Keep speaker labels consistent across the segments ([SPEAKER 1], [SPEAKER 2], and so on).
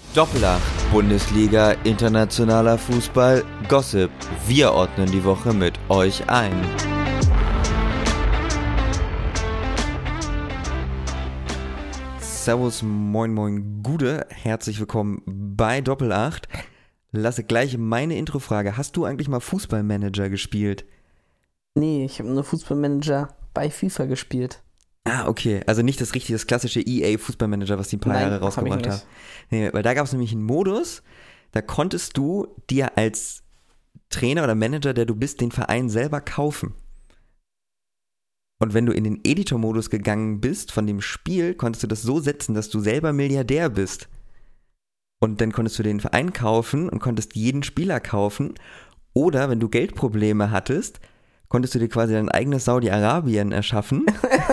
[SPEAKER 1] Doppelacht, Bundesliga, internationaler Fußball, Gossip. Wir ordnen die Woche mit euch ein. Servus, moin moin, Gude, herzlich willkommen bei Doppelacht. Lasse gleich meine Introfrage. Hast du eigentlich mal Fußballmanager gespielt?
[SPEAKER 2] Nee, ich habe nur Fußballmanager bei FIFA gespielt.
[SPEAKER 1] Ah, okay. Also nicht das klassische EA-Fußballmanager, was die ein paar Jahre rausgebracht haben. Nee, weil da gab es nämlich einen Modus, da konntest du dir als Trainer oder Manager, der du bist, den Verein selber kaufen. Und wenn du in den Editor-Modus gegangen bist von dem Spiel, konntest du das so setzen, dass du selber Milliardär bist. Und dann konntest du den Verein kaufen und konntest jeden Spieler kaufen. Oder wenn du Geldprobleme hattest, konntest du dir quasi dein eigenes Saudi-Arabien erschaffen,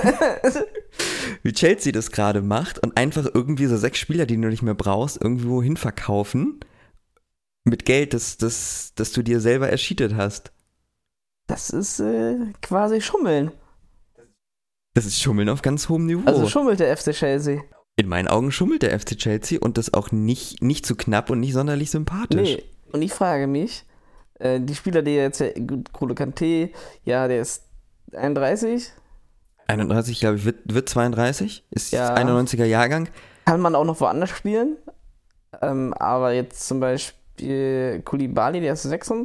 [SPEAKER 1] wie Chelsea das gerade macht, und einfach irgendwie so 6 Spieler, die du nicht mehr brauchst, irgendwo hin verkaufen mit Geld, das du dir selber erschietet hast.
[SPEAKER 2] Das ist quasi Schummeln.
[SPEAKER 1] Das ist Schummeln auf ganz hohem Niveau.
[SPEAKER 2] Also schummelt der FC Chelsea.
[SPEAKER 1] In meinen Augen schummelt der FC Chelsea und das auch nicht zu knapp und nicht sonderlich sympathisch.
[SPEAKER 2] Nee, und ich frage mich, die Spieler, die jetzt, N'Golo Kanté, ja, der ist 31.
[SPEAKER 1] 31, glaube ich, wird 32, ist
[SPEAKER 2] Ja.
[SPEAKER 1] 91er Jahrgang.
[SPEAKER 2] Kann man auch noch woanders spielen. Aber jetzt zum Beispiel Koulibaly, der ist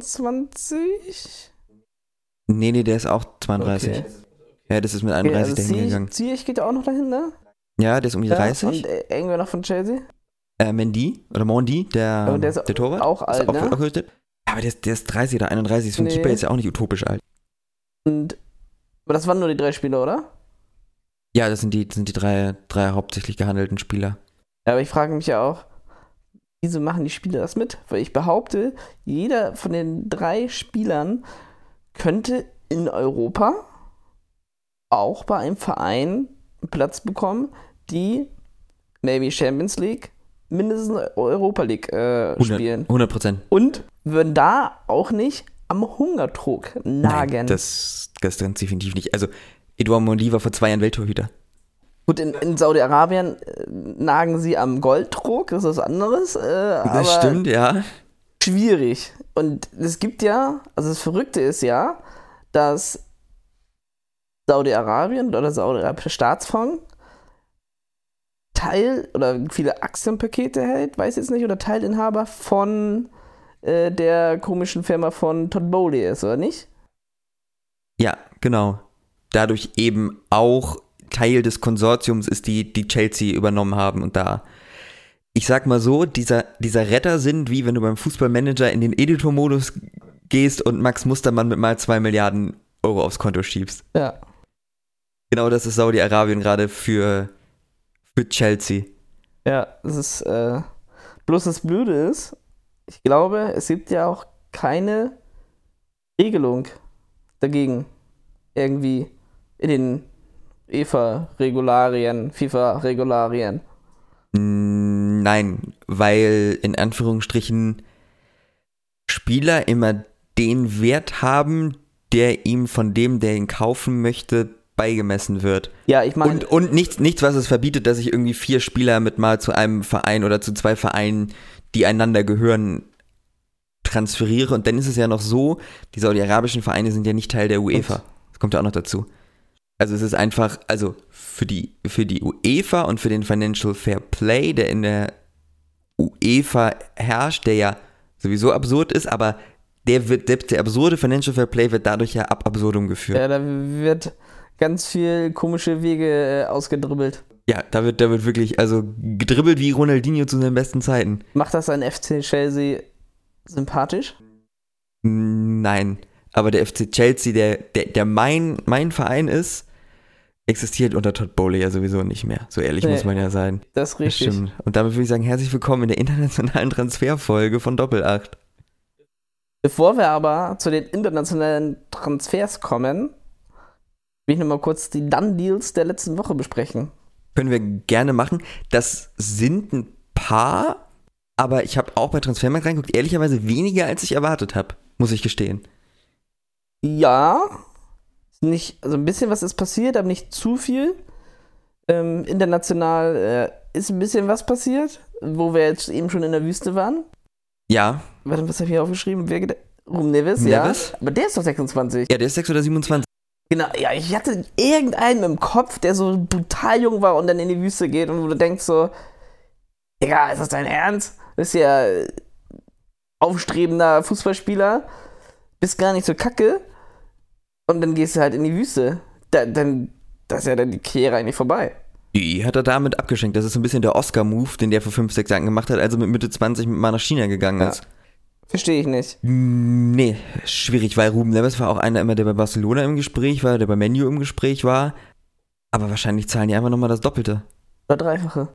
[SPEAKER 2] 26.
[SPEAKER 1] Nee, der ist auch 32.
[SPEAKER 2] Okay.
[SPEAKER 1] Ja, das ist mit 31 dahin gegangen.
[SPEAKER 2] Ziyech geht auch noch dahin, ne?
[SPEAKER 1] Ja, der ist um die 30.
[SPEAKER 2] Und irgendwer noch von Chelsea?
[SPEAKER 1] Mendy, der
[SPEAKER 2] Aber der ist
[SPEAKER 1] Torwart.
[SPEAKER 2] auch alt,
[SPEAKER 1] ist auch
[SPEAKER 2] ne?
[SPEAKER 1] gerüstet. Aber der ist 30 oder 31, ist für einen
[SPEAKER 2] Nee.
[SPEAKER 1] Keeper jetzt ja auch nicht utopisch alt.
[SPEAKER 2] Aber das waren nur die 3 Spieler, oder?
[SPEAKER 1] Ja, das sind die drei hauptsächlich gehandelten Spieler.
[SPEAKER 2] Ja, aber ich frage mich ja auch, wieso machen die Spieler das mit? Weil ich behaupte, jeder von den 3 Spielern könnte in Europa auch bei einem Verein einen Platz bekommen, die maybe Champions League, mindestens Europa League spielen.
[SPEAKER 1] 100%.
[SPEAKER 2] Und würden da auch nicht am Hungerdruck nagen.
[SPEAKER 1] Nein, das ganz definitiv nicht. Also, Edouard Mendy war vor 2 Jahren Welttorhüter.
[SPEAKER 2] Gut, in Saudi-Arabien nagen sie am Golddruck, das ist was anderes.
[SPEAKER 1] Das
[SPEAKER 2] Aber
[SPEAKER 1] stimmt, ja.
[SPEAKER 2] schwierig. Und es gibt ja, also das Verrückte ist ja, dass Saudi-Arabien oder der saudi-arabische Staatsfonds Teil oder viele Aktienpakete hält, weiß jetzt nicht, oder Teilinhaber von der komischen Firma von Todd Bowley ist, oder nicht?
[SPEAKER 1] Ja, genau. Dadurch eben auch Teil des Konsortiums ist, die Chelsea übernommen haben und da. Ich sag mal so, dieser Rettersinn, wie wenn du beim Fußballmanager in den Editor-Modus gehst und Max Mustermann mit mal 2 Milliarden Euro aufs Konto schiebst.
[SPEAKER 2] Ja.
[SPEAKER 1] Genau das ist Saudi-Arabien gerade für Chelsea.
[SPEAKER 2] Ja, das ist bloß das Blöde ist, ich glaube, es gibt ja auch keine Regelung dagegen irgendwie in den FIFA-Regularien.
[SPEAKER 1] Nein, weil in Anführungsstrichen Spieler immer den Wert haben, der ihm von dem, der ihn kaufen möchte, beigemessen wird.
[SPEAKER 2] Ja, ich meine.
[SPEAKER 1] Und nichts, was es verbietet, dass ich irgendwie 4 Spieler mit mal zu einem Verein oder zu 2 Vereinen, die einander gehören, transferiere. Und dann ist es ja noch so, die saudi-arabischen Vereine sind ja nicht Teil der UEFA. Das kommt ja auch noch dazu. Also es ist einfach, also für die UEFA und für den Financial Fair Play, der in der UEFA herrscht, der ja sowieso absurd ist, aber der absurde Financial Fair Play wird dadurch ja ab absurdum geführt.
[SPEAKER 2] Ja, da wird ganz viel komische Wege ausgedribbelt.
[SPEAKER 1] Ja, da wird wirklich, also gedribbelt wie Ronaldinho zu seinen besten Zeiten.
[SPEAKER 2] Macht das ein FC Chelsea sympathisch?
[SPEAKER 1] Nein, aber der FC Chelsea, der mein Verein ist, existiert unter Todd Bowley ja sowieso nicht mehr. So ehrlich muss man ja sein.
[SPEAKER 2] Das ist richtig.
[SPEAKER 1] Das stimmt. Und damit würde ich sagen, herzlich willkommen in der internationalen Transferfolge von Doppelacht.
[SPEAKER 2] Bevor wir aber zu den internationalen Transfers kommen, will ich nochmal kurz die Done-Deals der letzten Woche besprechen.
[SPEAKER 1] Können wir gerne machen. Das sind ein paar, aber ich habe auch bei Transfermarkt reingeguckt, ehrlicherweise weniger, als ich erwartet habe, muss ich gestehen.
[SPEAKER 2] Ja, nicht, also ein bisschen was ist passiert, aber nicht zu viel. International ist ein bisschen was passiert, wo wir jetzt eben schon in der Wüste waren.
[SPEAKER 1] Ja.
[SPEAKER 2] Warte, was habe ich hier aufgeschrieben? Ruben Neves, ja. Aber der ist doch 26.
[SPEAKER 1] Ja, der ist 6 oder 27.
[SPEAKER 2] Genau, ja, ich hatte irgendeinen im Kopf, der so brutal jung war und dann in die Wüste geht und wo du denkst so, Digga, ist das dein Ernst? Du bist ja aufstrebender Fußballspieler, bist gar nicht so kacke und dann gehst du halt in die Wüste. Dann ist ja dann die Karriere eigentlich vorbei.
[SPEAKER 1] Die hat er damit abgeschenkt. Das ist so ein bisschen der Oscar-Move, den der vor 5, 6 Jahren gemacht hat, als er mit Mitte 20 mal nach China gegangen ist.
[SPEAKER 2] Verstehe ich nicht.
[SPEAKER 1] Nee, schwierig, weil Ruben Neves war auch einer immer, der bei Barcelona im Gespräch war, der bei Man U im Gespräch war. Aber wahrscheinlich zahlen die einfach nochmal das Doppelte.
[SPEAKER 2] Oder Dreifache.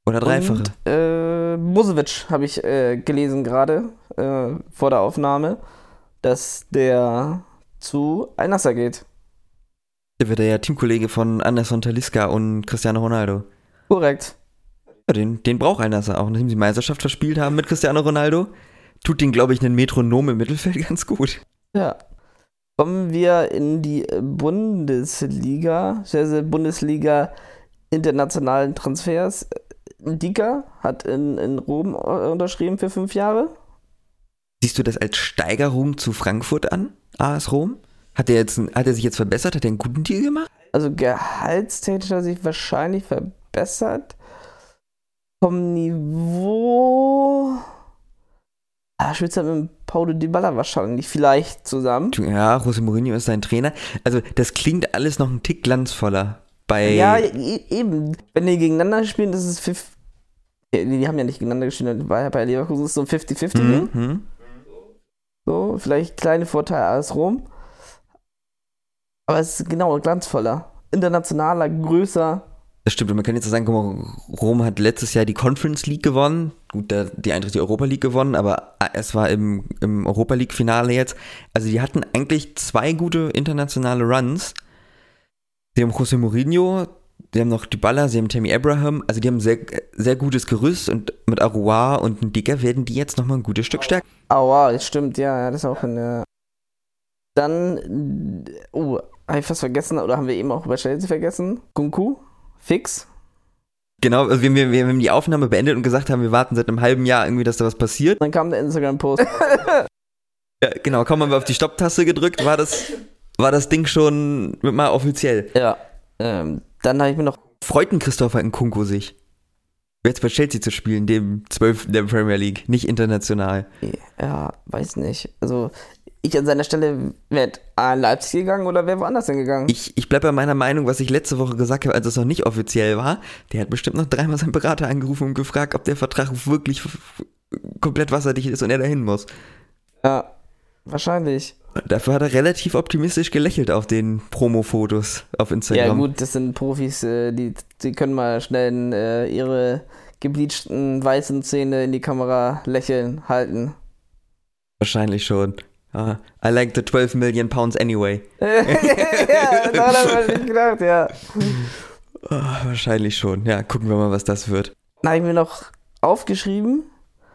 [SPEAKER 1] Und
[SPEAKER 2] Musovic habe ich gelesen gerade vor der Aufnahme, dass der zu Al-Nassr geht.
[SPEAKER 1] Der wird ja Teamkollege von Anderson Talisca und Cristiano Ronaldo.
[SPEAKER 2] Korrekt.
[SPEAKER 1] Ja, den braucht Al-Nassr auch, nachdem sie Meisterschaft verspielt haben mit Cristiano Ronaldo. Tut den, glaube ich, einen Metronom im Mittelfeld ganz gut.
[SPEAKER 2] Ja. Kommen wir in die Bundesliga, Bundesliga internationalen Transfers. Ndika hat in Rom unterschrieben für 5 Jahre.
[SPEAKER 1] Siehst du das als Steigerung zu Frankfurt an, AS Rom? Hat er sich jetzt verbessert? Hat er einen guten Deal gemacht?
[SPEAKER 2] Also gehaltstechnisch hat er sich wahrscheinlich verbessert. Vom Niveau... spielt er mit Paulo Dybala wahrscheinlich vielleicht zusammen.
[SPEAKER 1] Ja, José Mourinho ist sein Trainer. Also das klingt alles noch ein Tick glanzvoller.
[SPEAKER 2] Ja, eben. Wenn die gegeneinander spielen, das ist 50. Die haben ja nicht gegeneinander gespielt, war ja bei Leverkusen ist so ein 50-50-Ding. So, vielleicht kleine Vorteile als Rom. Aber es ist genau glanzvoller. Internationaler, größer.
[SPEAKER 1] Das stimmt, und man kann jetzt sagen, guck mal, Rom hat letztes Jahr die Conference League gewonnen. Gut, die Eintracht die Europa League gewonnen, aber es war im Europa League Finale jetzt. Also die hatten eigentlich 2 gute internationale Runs. Sie haben José Mourinho, sie haben noch Dybala, sie haben Tammy Abraham. Also die haben sehr, sehr gutes Gerüst und mit Arouar und Ndika werden die jetzt nochmal ein gutes Stück stärker.
[SPEAKER 2] Arouar, das stimmt, ja, das ist auch eine... Dann, habe ich fast vergessen, oder haben wir eben auch über Chelsea vergessen? Kunku, fix.
[SPEAKER 1] Genau, also wir haben die Aufnahme beendet und gesagt haben, wir warten seit einem halben Jahr irgendwie, dass da was passiert.
[SPEAKER 2] Dann kam der Instagram-Post.
[SPEAKER 1] Ja, genau, kaum haben wir auf die Stopptaste gedrückt, war das Ding schon mal offiziell.
[SPEAKER 2] Ja, dann habe ich mir noch...
[SPEAKER 1] Freut ein Christopher Nkunku sich, jetzt bei Chelsea zu spielen, dem 12. der Premier League, nicht international.
[SPEAKER 2] Ja, weiß nicht. Also, ich an seiner Stelle wäre in Leipzig gegangen oder wäre woanders hingegangen.
[SPEAKER 1] Ich bleibe bei meiner Meinung, was ich letzte Woche gesagt habe, als es noch nicht offiziell war. Der hat bestimmt noch 3-mal seinen Berater angerufen und gefragt, ob der Vertrag wirklich komplett wasserdicht ist und er dahin muss.
[SPEAKER 2] Ja, wahrscheinlich.
[SPEAKER 1] Dafür hat er relativ optimistisch gelächelt auf den Promo-Fotos auf Instagram.
[SPEAKER 2] Ja gut, das sind Profis, die können mal schnell ihre gebleachten weißen Zähne in die Kamera lächeln, halten.
[SPEAKER 1] Wahrscheinlich schon. I like the 12 million pounds anyway.
[SPEAKER 2] Ja, daran habe ich nicht gedacht, ja.
[SPEAKER 1] Wahrscheinlich schon. Ja, gucken wir mal, was das wird.
[SPEAKER 2] Dann habe ich mir noch aufgeschrieben,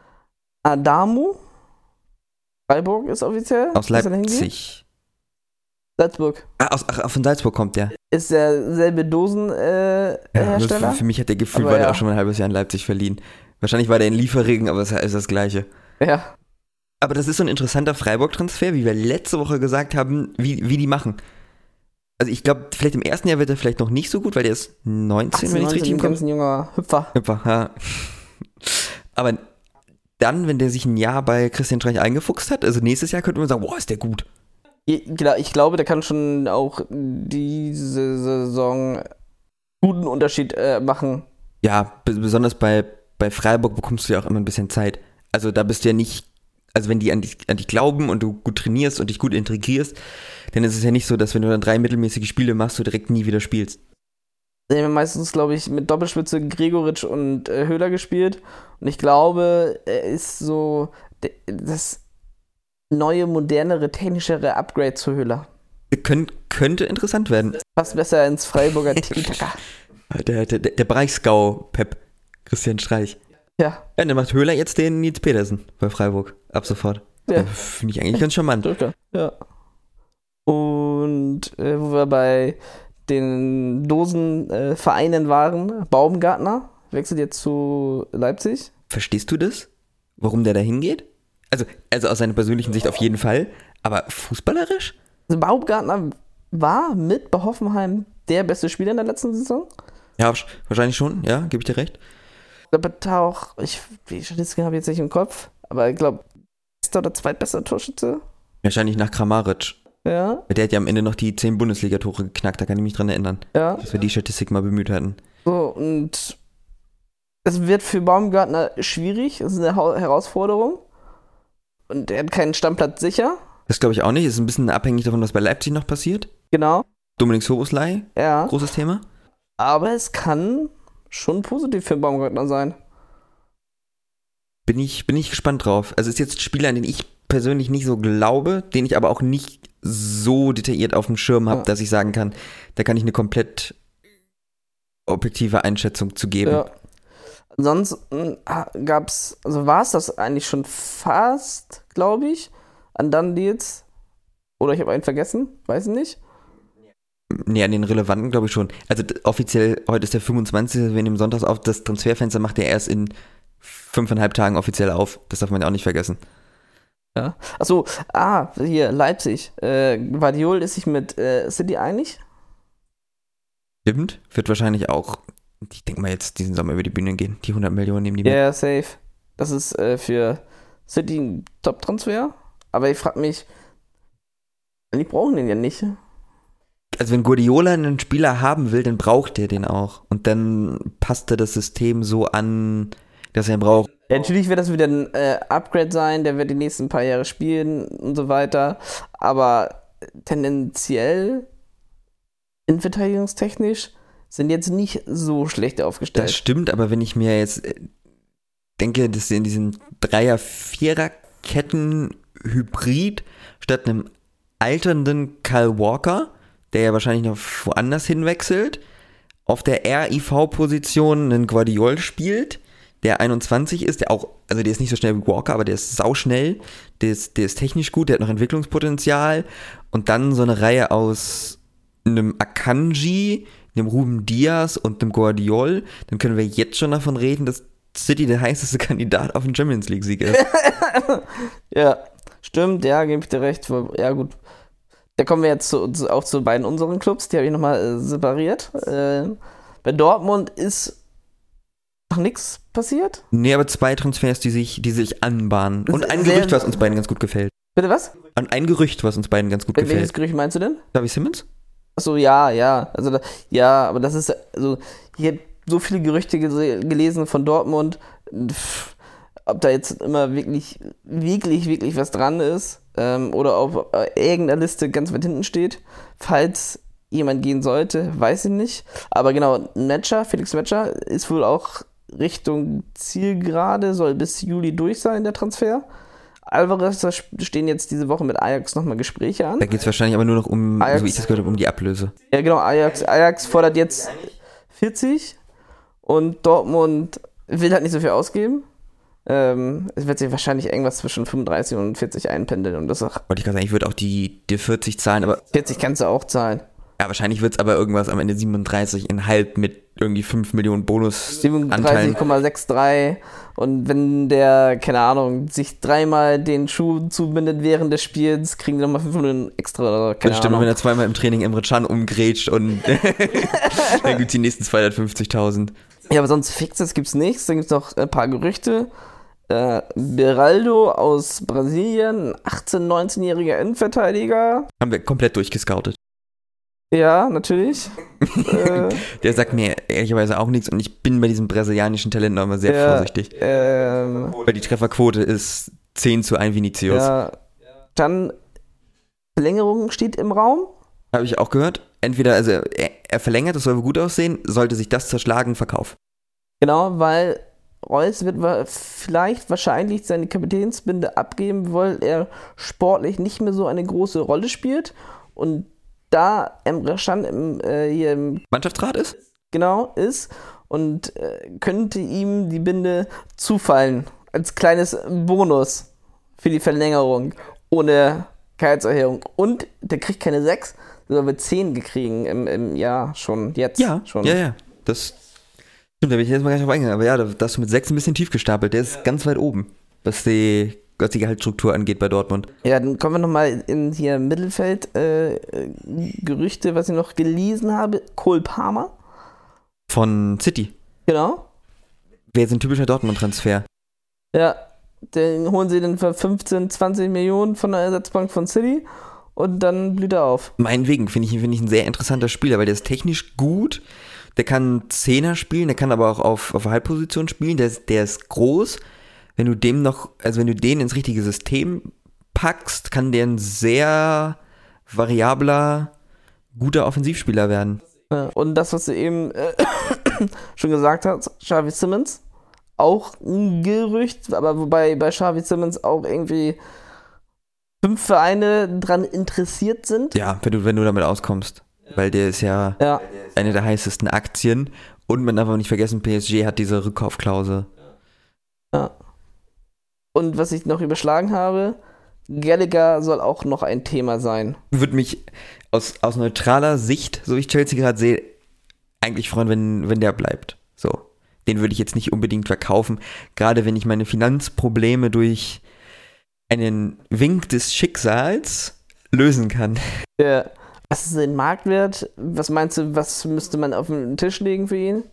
[SPEAKER 2] Adamu, Freiburg ist offiziell.
[SPEAKER 1] Aus Leipzig.
[SPEAKER 2] Salzburg.
[SPEAKER 1] Von Salzburg kommt der.
[SPEAKER 2] Ist derselbe Dosenhersteller.
[SPEAKER 1] Ja, für mich hat der Gefühl, war der auch schon mal ein halbes Jahr in Leipzig verliehen. Wahrscheinlich war der in Lieferregen, aber es ist das Gleiche.
[SPEAKER 2] Ja.
[SPEAKER 1] Aber das ist so ein interessanter Freiburg-Transfer, wie wir letzte Woche gesagt haben, wie die machen. Also ich glaube, vielleicht im ersten Jahr wird er vielleicht noch nicht so gut, weil der ist 19, wenn ich es richtig im Kopf habe.
[SPEAKER 2] Ist ein junger Hüpfer.
[SPEAKER 1] Ja. Aber dann, wenn der sich ein Jahr bei Christian Streich eingefuchst hat, also nächstes Jahr könnte man sagen, boah, ist der gut.
[SPEAKER 2] Ich glaube, der kann schon auch diese Saison guten Unterschied machen.
[SPEAKER 1] Ja, besonders bei Freiburg bekommst du ja auch immer ein bisschen Zeit. Also da bist du ja nicht, also wenn die an dich glauben und du gut trainierst und dich gut integrierst, dann ist es ja nicht so, dass wenn du dann 3 mittelmäßige Spiele machst, du direkt nie wieder spielst.
[SPEAKER 2] Wir haben meistens, glaube ich, mit Doppelspitze Gregoritsch und Höhler gespielt. Und ich glaube, er ist so das neue, modernere, technischere Upgrade zu Höhler.
[SPEAKER 1] Könnte interessant werden.
[SPEAKER 2] Passt besser ins Freiburger Tiki-Taka.
[SPEAKER 1] Der Bereichsgau-Pep, Christian Streich.
[SPEAKER 2] Ja.
[SPEAKER 1] Ja, dann macht Höhler jetzt den Nils Petersen bei Freiburg. Ab sofort.
[SPEAKER 2] Ja.
[SPEAKER 1] Finde ich eigentlich ganz charmant.
[SPEAKER 2] Ja. Und wo wir bei den Dosenvereinen waren. Baumgartner wechselt jetzt zu Leipzig.
[SPEAKER 1] Verstehst du das? Warum der da hingeht? Also aus seiner persönlichen Sicht auf jeden Fall, aber fußballerisch?
[SPEAKER 2] Also Baumgartner war mit bei Hoffenheim der beste Spieler in der letzten Saison.
[SPEAKER 1] Ja, wahrscheinlich schon, ja, gebe ich dir recht.
[SPEAKER 2] Aber die Statistiken habe ich jetzt nicht im Kopf, aber ich glaube, bester oder zweitbester Torschütze.
[SPEAKER 1] Wahrscheinlich nach Kramaric.
[SPEAKER 2] Ja.
[SPEAKER 1] Der hat ja am Ende noch die 10 Bundesliga-Tore geknackt, da kann ich mich dran erinnern.
[SPEAKER 2] Ja.
[SPEAKER 1] Dass wir die Statistik mal bemüht hatten.
[SPEAKER 2] So, und es wird für Baumgartner schwierig, es ist eine Herausforderung. Und er hat keinen Stammplatz sicher.
[SPEAKER 1] Das glaube ich auch nicht, ist ein bisschen abhängig davon, was bei Leipzig noch passiert.
[SPEAKER 2] Genau.
[SPEAKER 1] Dominik Szoboszlai,
[SPEAKER 2] Ja.
[SPEAKER 1] großes Thema.
[SPEAKER 2] Aber es kann schon positiv für Baumgartner sein.
[SPEAKER 1] Bin ich gespannt drauf. Also ist jetzt ein Spieler, an den ich persönlich nicht so glaube, den ich aber auch nicht so detailliert auf dem Schirm habe, dass ich sagen kann, da kann ich eine komplett objektive Einschätzung zu geben.
[SPEAKER 2] Ja. Ansonsten war es das eigentlich schon fast, glaube ich, an Done Deals. Oder ich habe einen vergessen, weiß ich nicht.
[SPEAKER 1] Nee, an den relevanten glaube ich schon. Also offiziell, heute ist der 25. Wir nehmen sonntags auf, das Transferfenster macht er erst in 5,5 Tagen offiziell auf. Das darf man ja auch nicht vergessen.
[SPEAKER 2] Ja. Achso, hier, Leipzig. Guardiol ist sich mit City einig?
[SPEAKER 1] Stimmt, wird wahrscheinlich auch, ich denke mal jetzt diesen Sommer über die Bühne gehen. Die 100 Millionen nehmen die mit.
[SPEAKER 2] Ja, safe. Das ist für City ein Top-Transfer. Aber ich frage mich, die brauchen den ja nicht.
[SPEAKER 1] Also wenn Guardiola einen Spieler haben will, dann braucht er den auch. Und dann passt er das System so an, dass er ihn braucht.
[SPEAKER 2] Ja, natürlich wird das wieder ein Upgrade sein, der wird die nächsten paar Jahre spielen und so weiter. Aber tendenziell, innenverteidigungstechnisch, sind jetzt nicht so schlecht aufgestellt.
[SPEAKER 1] Das stimmt, aber wenn ich mir jetzt denke, dass in diesen Dreier-Vierer-Ketten-Hybrid statt einem alternden Kyle Walker, der ja wahrscheinlich noch woanders hinwechselt, auf der RIV-Position einen Guardiol spielt, der 21 ist, der auch, also der ist nicht so schnell wie Walker, aber der ist sauschnell, der ist technisch gut, der hat noch Entwicklungspotenzial und dann so eine Reihe aus einem Akanji, einem Ruben Diaz und einem Guardiol, dann können wir jetzt schon davon reden, dass City der heißeste Kandidat auf den Champions-League-Sieg ist.
[SPEAKER 2] Ja, stimmt, ja, gebe ich dir recht. Ja, gut. Da kommen wir jetzt auch zu beiden unseren Clubs, die habe ich nochmal separiert. Bei Dortmund ist noch nichts passiert.
[SPEAKER 1] Nee, aber 2 Transfers, die sich anbahnen. Und ein Gerücht, was uns beiden ganz gut gefällt.
[SPEAKER 2] Bitte was?
[SPEAKER 1] Und ein Gerücht, was uns beiden ganz gut gefällt.
[SPEAKER 2] Welches Gerücht meinst du denn?
[SPEAKER 1] Xavi Simons?
[SPEAKER 2] Achso, ja. Also, ja, aber das ist, also, ich habe so viele Gerüchte gelesen von Dortmund. Ob da jetzt immer wirklich was dran ist. Oder ob irgendeine Liste ganz weit hinten steht. Falls jemand gehen sollte, weiß ich nicht. Aber genau, Felix Metscher ist wohl auch Richtung Zielgerade, soll bis Juli durch sein, der Transfer. Alvarez, da stehen jetzt diese Woche mit Ajax nochmal Gespräche an.
[SPEAKER 1] Da geht es wahrscheinlich aber nur noch um,
[SPEAKER 2] Ajax,
[SPEAKER 1] so wie ich das gehört habe, um die Ablöse.
[SPEAKER 2] Ja, genau, Ajax fordert jetzt 40 und Dortmund will halt nicht so viel ausgeben. Es wird sich wahrscheinlich irgendwas zwischen 35 und 40 einpendeln. Und das auch.
[SPEAKER 1] Wollte ich gerade sagen, ich würde auch die 40 zahlen, aber.
[SPEAKER 2] 40 kannst du auch zahlen.
[SPEAKER 1] Ja, wahrscheinlich wird es aber irgendwas am Ende 37,5 mit irgendwie 5 Millionen Bonusanteilen.
[SPEAKER 2] 37,63 und wenn der, keine Ahnung, sich 3-mal den Schuh zubindet während des Spiels, kriegen die nochmal 5 Millionen extra oder keine
[SPEAKER 1] Das stimmt,
[SPEAKER 2] Ahnung.
[SPEAKER 1] Und wenn er 2-mal im Training Emre Can umgrätscht und dann gibt es die nächsten 250.000.
[SPEAKER 2] Ja, aber sonst Fixes gibt's nichts, dann gibt's noch ein paar Gerüchte. Beraldo aus Brasilien, 18-, 19-jähriger Innenverteidiger.
[SPEAKER 1] Haben wir komplett durchgescoutet.
[SPEAKER 2] Ja, natürlich.
[SPEAKER 1] Der sagt mir ehrlicherweise auch nichts und ich bin bei diesem brasilianischen Talent noch immer sehr vorsichtig. Weil die Trefferquote ist 10:1 Vinicius.
[SPEAKER 2] Ja. Dann Verlängerung steht im Raum.
[SPEAKER 1] Habe ich auch gehört. Entweder, also er verlängert, das soll wohl gut aussehen, sollte sich das zerschlagen, Verkauf.
[SPEAKER 2] Genau, weil Reus wird wahrscheinlich seine Kapitänsbinde abgeben, weil er sportlich nicht mehr so eine große Rolle spielt und da Emre Can hier im
[SPEAKER 1] Mannschaftsrat ist?
[SPEAKER 2] Genau, ist und könnte ihm die Binde zufallen als kleines Bonus für die Verlängerung ohne Gehaltserhöhung. Und der kriegt keine 6, sondern wird 10 gekriegen im Jahr schon, jetzt.
[SPEAKER 1] Ja,
[SPEAKER 2] schon.
[SPEAKER 1] ja. Das stimmt, da bin ich jetzt mal gar nicht drauf eingegangen. Aber ja, das ist mit 6 ein bisschen tief gestapelt. Der ist ganz weit oben, was die Gehaltsstruktur angeht bei Dortmund.
[SPEAKER 2] Ja, dann kommen wir nochmal in hier Mittelfeld. Gerüchte, was ich noch gelesen habe. Cole Palmer.
[SPEAKER 1] Von City.
[SPEAKER 2] Genau.
[SPEAKER 1] Wäre jetzt ein typischer Dortmund-Transfer.
[SPEAKER 2] Ja, den holen sie dann für 15, 20 Millionen von der Ersatzbank von City und dann blüht er auf.
[SPEAKER 1] Meinetwegen finde ich ein sehr interessanter Spieler, weil der ist technisch gut, der kann Zehner spielen, der kann aber auch auf Halbposition spielen, der ist groß. Wenn du den ins richtige System packst, kann der ein sehr variabler, guter Offensivspieler werden.
[SPEAKER 2] Ja, und das, was du eben schon gesagt hast, Xavi Simons, auch ein Gerücht, aber wobei bei Xavi Simons auch irgendwie 5 Vereine dran interessiert sind.
[SPEAKER 1] Ja, wenn du damit auskommst. Weil der ist ja eine der heißesten Aktien. Und man darf auch nicht vergessen, PSG hat diese Rückkaufklausel.
[SPEAKER 2] Ja. Und was ich noch überschlagen habe, Gallagher soll auch noch ein Thema sein.
[SPEAKER 1] Würde mich aus neutraler Sicht, so wie ich Chelsea gerade sehe, eigentlich freuen, wenn der bleibt. So. Den würde ich jetzt nicht unbedingt verkaufen. Gerade wenn ich meine Finanzprobleme durch einen Wink des Schicksals lösen kann.
[SPEAKER 2] Ja. Was ist den Marktwert? Was meinst du, was müsste man auf den Tisch legen für ihn?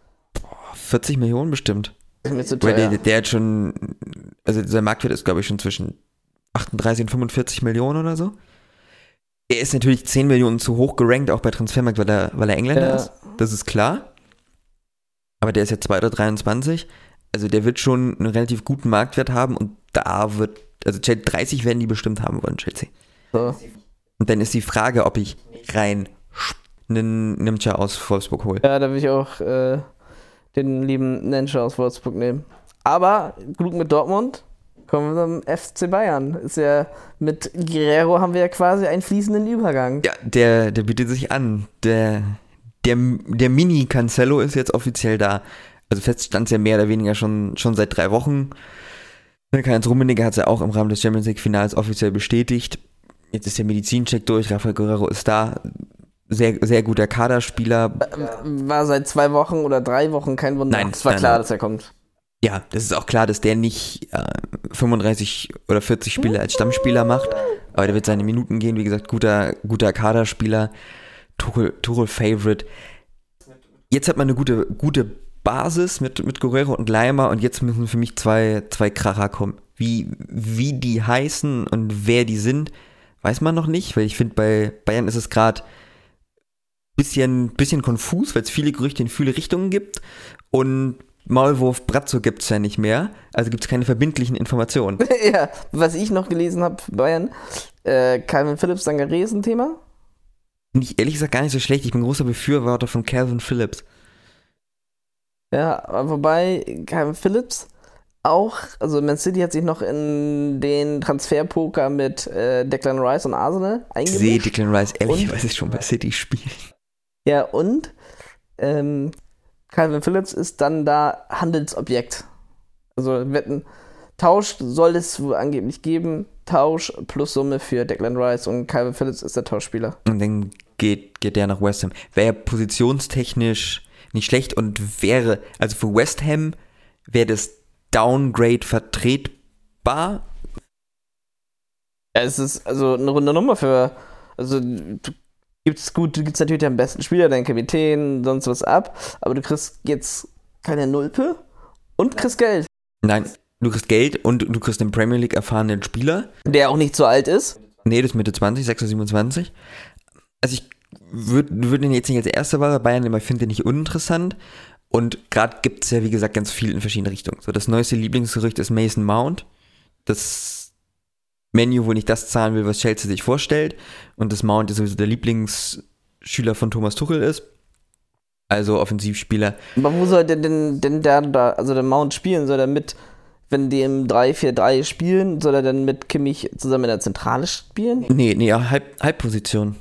[SPEAKER 1] 40 Millionen bestimmt.
[SPEAKER 2] Das ist mir zu teuer.
[SPEAKER 1] Weil der hat schon, also sein Marktwert ist, glaube ich, schon zwischen 38 und 45 Millionen oder so. Er ist natürlich 10 Millionen zu hoch gerankt, auch bei Transfermarkt, weil er Engländer ist. Das ist klar. Aber der ist jetzt 2 oder 23. Also der wird schon einen relativ guten Marktwert haben und da wird, also 30 werden die bestimmt haben wollen, Chelsea.
[SPEAKER 2] So.
[SPEAKER 1] Und dann ist die Frage, ob ich rein einen Nimca aus Wolfsburg hole.
[SPEAKER 2] Ja, da will ich auch den lieben Nimca aus Wolfsburg nehmen. Aber genug mit Dortmund. Kommen wir zum FC Bayern. Ist ja mit Guerrero haben wir ja quasi einen fließenden Übergang.
[SPEAKER 1] Ja, der bietet sich an. Der Mini-Cancelo ist jetzt offiziell da. Also fest stand es ja mehr oder weniger schon seit 3 Wochen. Karl-Heinz Rummenigge hat es ja auch im Rahmen des Champions League-Finals offiziell bestätigt. Jetzt ist der Medizincheck durch, Rafael Guerrero ist da. Sehr, sehr guter Kaderspieler.
[SPEAKER 2] War seit 2 Wochen oder 3 Wochen kein Wunder.
[SPEAKER 1] Nein,
[SPEAKER 2] es war klar, dass er kommt.
[SPEAKER 1] Ja, das ist auch klar, dass der nicht 35 oder 40 Spiele als Stammspieler macht, aber der wird seine Minuten gehen. Wie gesagt, guter Kaderspieler, Tuchel-Favorite. Jetzt hat man eine gute Basis mit Guerrero und Leimer und jetzt müssen für mich zwei Kracher kommen. Wie die heißen und wer die sind, weiß man noch nicht, weil ich finde, bei Bayern ist es gerade bisschen konfus, weil es viele Gerüchte in viele Richtungen gibt und Maulwurf Brazzo gibt es ja nicht mehr, also gibt es keine verbindlichen Informationen.
[SPEAKER 2] Ja, was ich noch gelesen habe, Bayern, Calvin Phillips, Sangaré ist ein Thema.
[SPEAKER 1] Finde ich ehrlich gesagt gar nicht so schlecht, ich bin großer Befürworter von Calvin Phillips.
[SPEAKER 2] Ja, aber wobei Calvin Phillips auch, also Man City hat sich noch in den Transferpoker mit Declan Rice und Arsenal eingemischt.
[SPEAKER 1] Ich sehe Declan Rice ehrlicherweise schon bei City spielen.
[SPEAKER 2] Ja, und Calvin Phillips ist dann da Handelsobjekt. Also Tausch soll es wohl angeblich geben. Tausch plus Summe für Declan Rice und Calvin Phillips ist der Tauschspieler.
[SPEAKER 1] Und dann geht der nach West Ham. Wäre positionstechnisch nicht schlecht und wäre, also für West Ham wäre das Downgrade vertretbar.
[SPEAKER 2] Ja, es ist also eine runde Nummer für, also du gibt's natürlich den besten Spieler, deinen Kapitän, sonst was ab, aber du kriegst jetzt keine Nulpe und kriegst Geld.
[SPEAKER 1] Nein, du kriegst Geld und du kriegst einen Premier League erfahrenen Spieler.
[SPEAKER 2] Der auch nicht so alt ist.
[SPEAKER 1] Nee, das ist Mitte 20, 6 oder 27. Also ich würde den jetzt nicht als erste Wahl bei Bayern nehmen, aber ich finde den nicht uninteressant. Und gerade gibt es ja, wie gesagt, ganz viel in verschiedene Richtungen. So, das neueste Lieblingsgerücht ist Mason Mount. Das Menu, wo nicht das zahlen will, was Chelsea sich vorstellt. Und das Mount ist sowieso der Lieblingsschüler von Thomas Tuchel ist. Also Offensivspieler.
[SPEAKER 2] Aber wo soll der denn der Mount spielen? Soll er mit, wenn die im 3-4-3 spielen, soll er dann mit Kimmich zusammen in der Zentrale spielen?
[SPEAKER 1] Nee, Halbposition.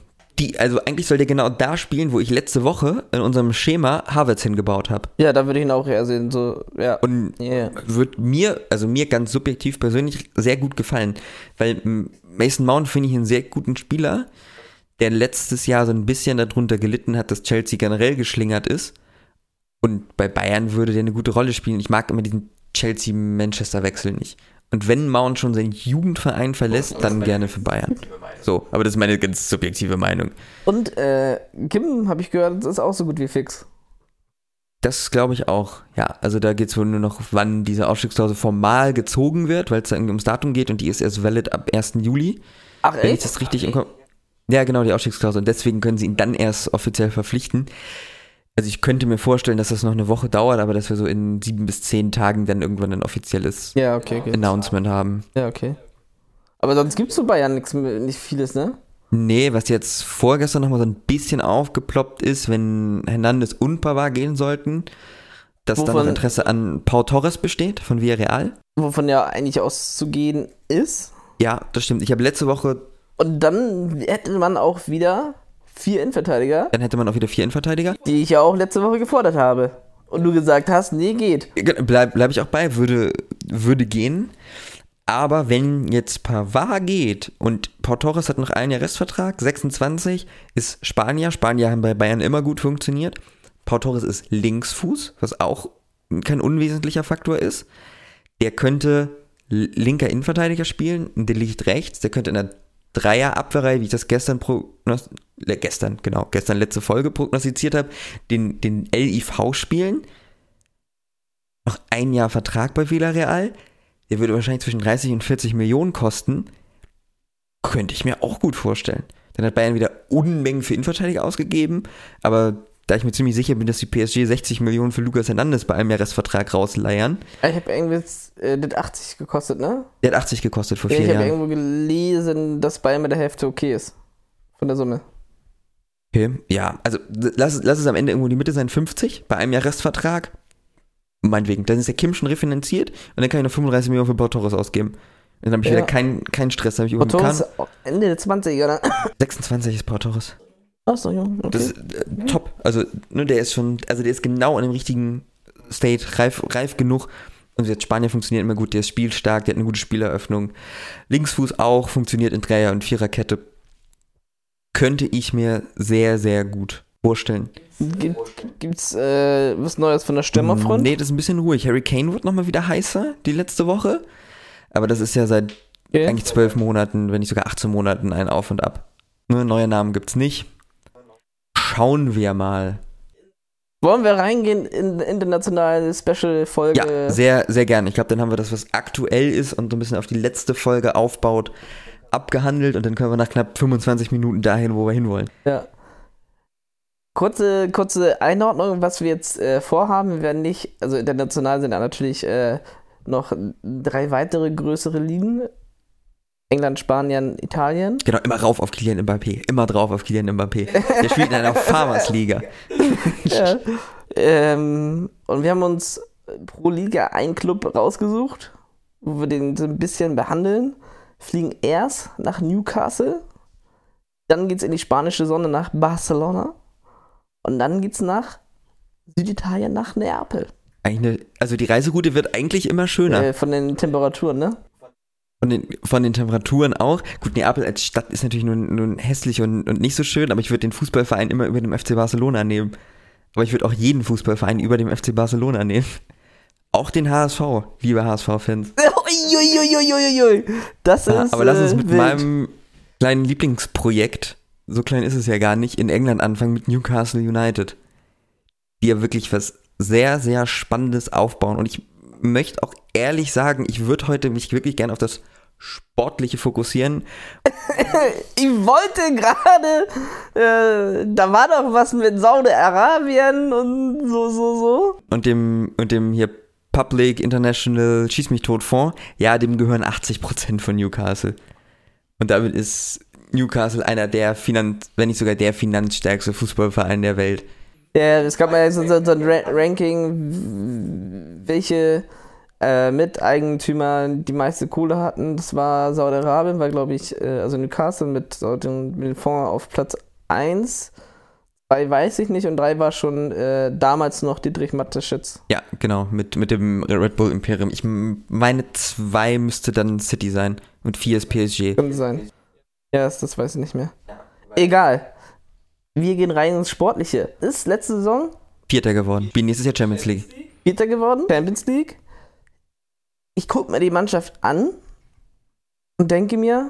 [SPEAKER 1] Also eigentlich soll der genau da spielen, wo ich letzte Woche in unserem Schema Havertz hingebaut habe.
[SPEAKER 2] Ja, da würde ich ihn auch eher sehen. So, ja.
[SPEAKER 1] Und wird mir ganz subjektiv persönlich sehr gut gefallen. Weil Mason Mount finde ich einen sehr guten Spieler, der letztes Jahr so ein bisschen darunter gelitten hat, dass Chelsea generell geschlingert ist. Und bei Bayern würde der eine gute Rolle spielen. Ich mag immer diesen Chelsea-Manchester-Wechsel nicht. Und wenn Mount schon seinen Jugendverein verlässt, dann gerne für Bayern. So, aber das ist meine ganz subjektive Meinung.
[SPEAKER 2] Und Kim, habe ich gehört, ist auch so gut wie fix.
[SPEAKER 1] Das glaube ich auch, ja. Also da geht es wohl nur noch, wann diese Ausstiegsklausel formal gezogen wird, weil es da irgendwie ums Datum geht und die ist erst valid ab 1. Juli.
[SPEAKER 2] Ach, echt?
[SPEAKER 1] Wenn ich das richtig im Kopf... Ja, genau, die Ausstiegsklausel. Und deswegen können sie ihn dann erst offiziell verpflichten. Also ich könnte mir vorstellen, dass das noch eine Woche dauert, aber dass wir so in 7 bis 10 Tagen dann irgendwann ein offizielles Announcement haben.
[SPEAKER 2] Ja, okay. Aber sonst gibt es so Bayern nicht vieles, ne?
[SPEAKER 1] Nee, was jetzt vorgestern nochmal so ein bisschen aufgeploppt ist, wenn Hernandez und Pavard gehen sollten, dass da noch Interesse an Pau Torres besteht von Villarreal.
[SPEAKER 2] Wovon ja eigentlich auszugehen ist.
[SPEAKER 1] Ja, das stimmt. Ich habe letzte Woche...
[SPEAKER 2] Und dann hätte man auch wieder 4 Innenverteidiger.
[SPEAKER 1] Dann hätte man auch wieder 4 Innenverteidiger.
[SPEAKER 2] Die ich ja auch letzte Woche gefordert habe. Und du gesagt hast, nee, geht.
[SPEAKER 1] Bleib ich auch bei, würde gehen. Aber wenn jetzt Pavard geht und Pau Torres hat noch ein Jahr Restvertrag, 26, ist Spanier. Spanier haben bei Bayern immer gut funktioniert. Pau Torres ist Linksfuß, was auch kein unwesentlicher Faktor ist. Der könnte linker Innenverteidiger spielen, De Ligt rechts, der könnte in der Dreierabwehrreihe, wie ich das gestern letzte Folge prognostiziert habe, den LIV spielen. Noch ein Jahr Vertrag bei Villarreal. Der würde wahrscheinlich zwischen 30 und 40 Millionen kosten. Könnte ich mir auch gut vorstellen. Dann hat Bayern wieder Unmengen für Innenverteidiger ausgegeben, aber da ich mir ziemlich sicher bin, dass die PSG 60 Millionen für Lucas Hernandez bei einem Jahresvertrag rausleiern.
[SPEAKER 2] Ich habe irgendwie das 80 gekostet, ne?
[SPEAKER 1] Der hat 80 gekostet vor 4 Jahren.
[SPEAKER 2] Ich habe irgendwo gelesen, dass Bayern mit der Hälfte okay ist. Von der Summe.
[SPEAKER 1] Okay, ja, also lass es am Ende irgendwo in die Mitte sein, 50 bei einem Jahresvertrag. Meinetwegen, dann ist der Kim schon refinanziert und dann kann ich noch 35 Millionen für Pau Torres ausgeben. Und dann habe ich wieder keinen Stress, habe ich
[SPEAKER 2] Pau Torres Ende der 20er, oder?
[SPEAKER 1] 26 ist Pau Torres.
[SPEAKER 2] Achso, ja, okay.
[SPEAKER 1] Das ist top. Also, ne, der ist genau an dem richtigen State, reif genug. Und jetzt Spanier funktioniert immer gut, der ist spielstark, der hat eine gute Spieleröffnung. Linksfuß auch, funktioniert in Dreier- und Viererkette. Könnte ich mir sehr, sehr gut vorstellen.
[SPEAKER 2] Gibt's was Neues von der Stürmerfront?
[SPEAKER 1] Nee, das ist ein bisschen ruhig. Harry Kane wird nochmal wieder heißer, die letzte Woche. Aber das ist ja seit eigentlich 12 Monaten, wenn nicht sogar 18 Monaten ein Auf und Ab. Ne, neue Namen gibt's nicht. Schauen wir mal.
[SPEAKER 2] Wollen wir reingehen in internationale Special-Folge?
[SPEAKER 1] Ja, sehr, sehr gerne. Ich glaube, dann haben wir das, was aktuell ist und so ein bisschen auf die letzte Folge aufbaut, abgehandelt und dann können wir nach knapp 25 Minuten dahin, wo wir hinwollen.
[SPEAKER 2] Ja. Kurze Einordnung, was wir jetzt vorhaben. Wir werden nicht, also international sind da natürlich noch 3 weitere größere Ligen. England, Spanien, Italien.
[SPEAKER 1] Genau, immer rauf auf Kylian Mbappé. Immer drauf auf Kylian Mbappé. Der spielt in einer Farmers-Liga.
[SPEAKER 2] Ja. Und wir haben uns pro Liga einen Club rausgesucht, wo wir den so ein bisschen behandeln. Fliegen erst nach Newcastle, dann geht's in die spanische Sonne nach Barcelona und dann geht's nach Süditalien nach Neapel.
[SPEAKER 1] Also die Reiseroute wird eigentlich immer schöner.
[SPEAKER 2] Von den Temperaturen, ne?
[SPEAKER 1] Von den Temperaturen auch. Gut, Neapel als Stadt ist natürlich nun hässlich und nicht so schön, aber ich würde den Fußballverein immer über dem FC Barcelona nehmen. Aber ich würde auch jeden Fußballverein über dem FC Barcelona nehmen. Auch den HSV, liebe HSV-Fans.
[SPEAKER 2] Uiuiuiuiui. Das ist
[SPEAKER 1] aber lass uns mit
[SPEAKER 2] wild.
[SPEAKER 1] meinem kleinen Lieblingsprojekt, so klein ist es ja gar nicht, in England anfangen mit Newcastle United. Die ja wirklich was sehr, sehr Spannendes aufbauen. Und ich möchte auch ehrlich sagen, ich würde heute mich wirklich gerne auf das Sportliche fokussieren.
[SPEAKER 2] Ich wollte gerade, da war doch was mit Saudi-Arabien und so.
[SPEAKER 1] Und dem hier Public International Schieß mich tot Fonds, ja, dem gehören 80% von Newcastle. Und damit ist Newcastle einer der wenn nicht sogar der finanzstärkste Fußballverein der Welt.
[SPEAKER 2] Ja, es gab mal so ein Ranking, welche Miteigentümer die meiste Kohle hatten. Das war Saudi-Arabien, war glaube ich, also Newcastle mit dem Fonds auf Platz 1, 2 weiß ich nicht und 3 war schon damals noch Dietrich Mateschitz.
[SPEAKER 1] Ja, genau, mit dem Red Bull Imperium. Ich meine, 2 müsste dann City sein und 4 ist PSG.
[SPEAKER 2] Könnte sein. Ja, das weiß ich nicht mehr. Egal. Wir gehen rein ins Sportliche. Ist letzte Saison
[SPEAKER 1] 4. geworden. Wie nächstes Jahr Champions League.
[SPEAKER 2] 4. geworden, Champions League. Ich gucke mir die Mannschaft an und denke mir,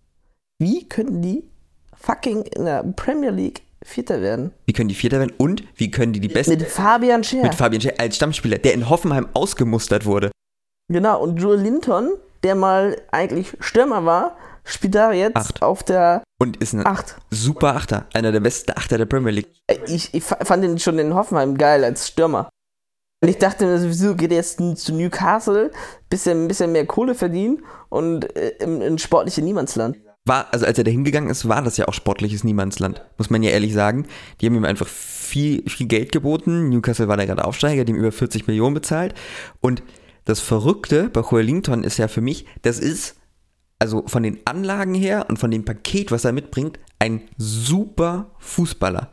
[SPEAKER 2] wie könnten die fucking in der Premier League 4. werden?
[SPEAKER 1] Wie können die 4. werden und wie können die besten...
[SPEAKER 2] Mit Fabian Schär.
[SPEAKER 1] Mit Fabian Schär als Stammspieler, der in Hoffenheim ausgemustert wurde.
[SPEAKER 2] Genau, und Joel Linton, der mal eigentlich Stürmer war, spielt da jetzt
[SPEAKER 1] 8.
[SPEAKER 2] auf der
[SPEAKER 1] und ist ein
[SPEAKER 2] 8.
[SPEAKER 1] super Achter, einer der besten Achter der Premier League.
[SPEAKER 2] Ich fand ihn schon in Hoffenheim geil als Stürmer. Und ich dachte mir sowieso, geht er jetzt zu Newcastle, bisschen mehr Kohle verdienen und in sportliche Niemandsland.
[SPEAKER 1] Also als er da hingegangen ist, war das ja auch sportliches Niemandsland, muss man ja ehrlich sagen. Die haben ihm einfach viel Geld geboten. Newcastle war da gerade Aufsteiger, die ihm über 40 Millionen bezahlt. Und das Verrückte bei Joel Linton ist ja für mich, das ist also von den Anlagen her und von dem Paket, was er mitbringt, ein super Fußballer.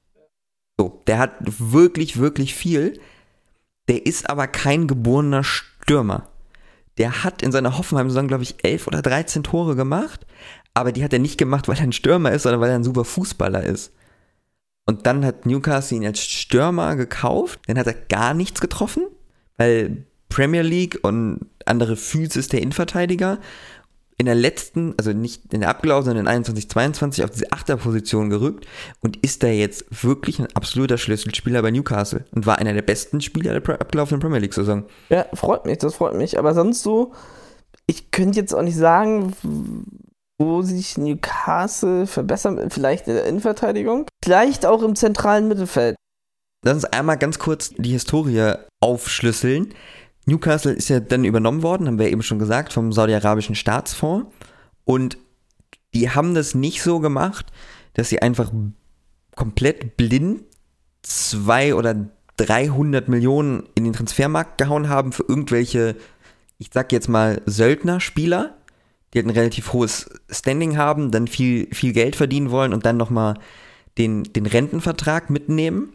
[SPEAKER 1] So, der hat wirklich viel. Der ist aber kein geborener Stürmer. Der hat in seiner Hoffenheim-Saison, glaube ich, 11 oder 13 Tore gemacht, aber die hat er nicht gemacht, weil er ein Stürmer ist, sondern weil er ein super Fußballer ist. Und dann hat Newcastle ihn als Stürmer gekauft, dann hat er gar nichts getroffen, weil Premier League und andere Physis der Innenverteidiger in der letzten, also nicht in der abgelaufenen, sondern in 21/22 auf diese Achterposition gerückt und ist da jetzt wirklich ein absoluter Schlüsselspieler bei Newcastle und war einer der besten Spieler der abgelaufenen Premier League-Saison.
[SPEAKER 2] Ja, das freut mich. Aber sonst so, ich könnte jetzt auch nicht sagen, wo sich Newcastle verbessern, vielleicht in der Innenverteidigung, vielleicht auch im zentralen Mittelfeld.
[SPEAKER 1] Lass uns einmal ganz kurz die Historie aufschlüsseln. Newcastle ist ja dann übernommen worden, haben wir eben schon gesagt, vom saudi-arabischen Staatsfonds. Und die haben das nicht so gemacht, dass sie einfach komplett blind 200 oder 300 Millionen in den Transfermarkt gehauen haben für irgendwelche, ich sag jetzt mal, Söldnerspieler, die halt ein relativ hohes Standing haben, dann viel Geld verdienen wollen und dann nochmal den Rentenvertrag mitnehmen.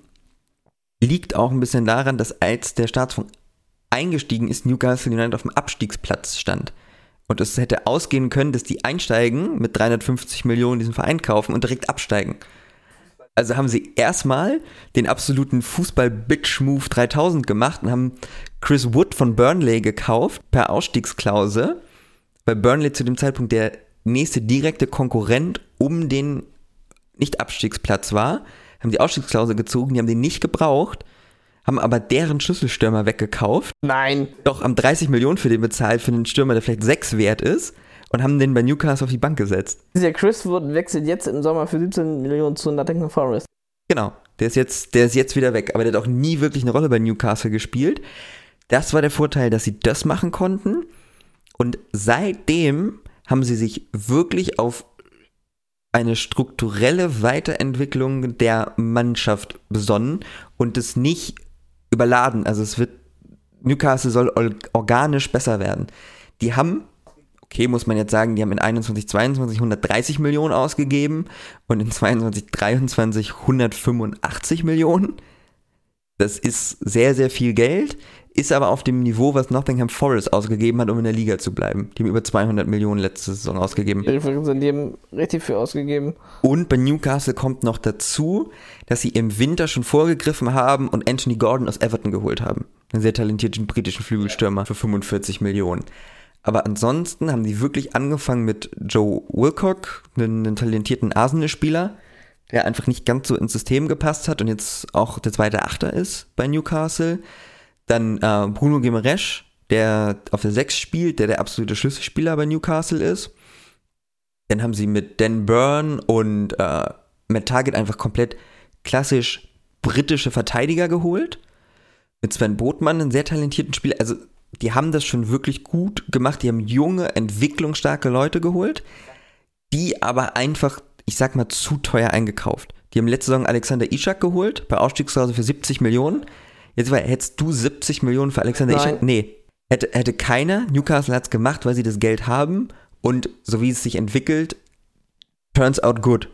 [SPEAKER 1] Liegt auch ein bisschen daran, dass als der Staatsfonds eingestiegen ist, Newcastle United auf dem Abstiegsplatz stand. Und es hätte ausgehen können, dass die einsteigen, mit 350 Millionen diesen Verein kaufen und direkt absteigen. Also haben sie erstmal den absoluten Fußball-Bitch-Move 3000 gemacht und haben Chris Wood von Burnley gekauft, per Ausstiegsklausel, weil Burnley zu dem Zeitpunkt der nächste direkte Konkurrent um den Nicht-Abstiegsplatz war, haben die Ausstiegsklausel gezogen, die haben den nicht gebraucht, haben aber deren Schlüsselstürmer weggekauft.
[SPEAKER 2] Nein.
[SPEAKER 1] Doch haben 30 Millionen für den bezahlt, für einen Stürmer, der vielleicht 6 wert ist, und haben den bei Newcastle auf die Bank gesetzt.
[SPEAKER 2] Dieser Chris Wood wechselt jetzt im Sommer für 17 Millionen zu Nottingham Forest.
[SPEAKER 1] Genau, der ist jetzt wieder weg, aber der hat auch nie wirklich eine Rolle bei Newcastle gespielt. Das war der Vorteil, dass sie das machen konnten, und seitdem haben sie sich wirklich auf eine strukturelle Weiterentwicklung der Mannschaft besonnen und es nicht überladen. Also Newcastle soll organisch besser werden. Die haben, okay, muss man jetzt sagen, die haben in 21/22 130 Millionen ausgegeben und in 22/23 185 Millionen. Das ist sehr, sehr viel Geld, ist aber auf dem Niveau, was Nottingham Forest ausgegeben hat, um in der Liga zu bleiben. Die haben über 200 Millionen letzte Saison ausgegeben.
[SPEAKER 2] Die haben richtig viel ausgegeben.
[SPEAKER 1] Und bei Newcastle kommt noch dazu, dass sie im Winter schon vorgegriffen haben und Anthony Gordon aus Everton geholt haben. Einen sehr talentierten britischen Flügelstürmer für 45 Millionen. Aber ansonsten haben die wirklich angefangen mit Joe Wilcock, einen talentierten Arsenal-Spieler, der einfach nicht ganz so ins System gepasst hat und jetzt auch der zweite Achter ist bei Newcastle. Dann Bruno Guimaraes, der auf der 6 spielt, der absolute Schlüsselspieler bei Newcastle ist. Dann haben sie mit Dan Burn und Matt Targett einfach komplett klassisch britische Verteidiger geholt. Mit Sven Botman, einen sehr talentierten Spieler. Also die haben das schon wirklich gut gemacht. Die haben junge, entwicklungsstarke Leute geholt, die aber einfach, ich sag mal, zu teuer eingekauft. Die haben letzte Saison Alexander Isak geholt, bei Ausstiegsklausel für 70 Millionen. Jetzt hättest du 70 Millionen für Alexander Isak? Nee. Hätte keiner. Newcastle hat es gemacht, weil sie das Geld haben. Und so wie es sich entwickelt, turns out good.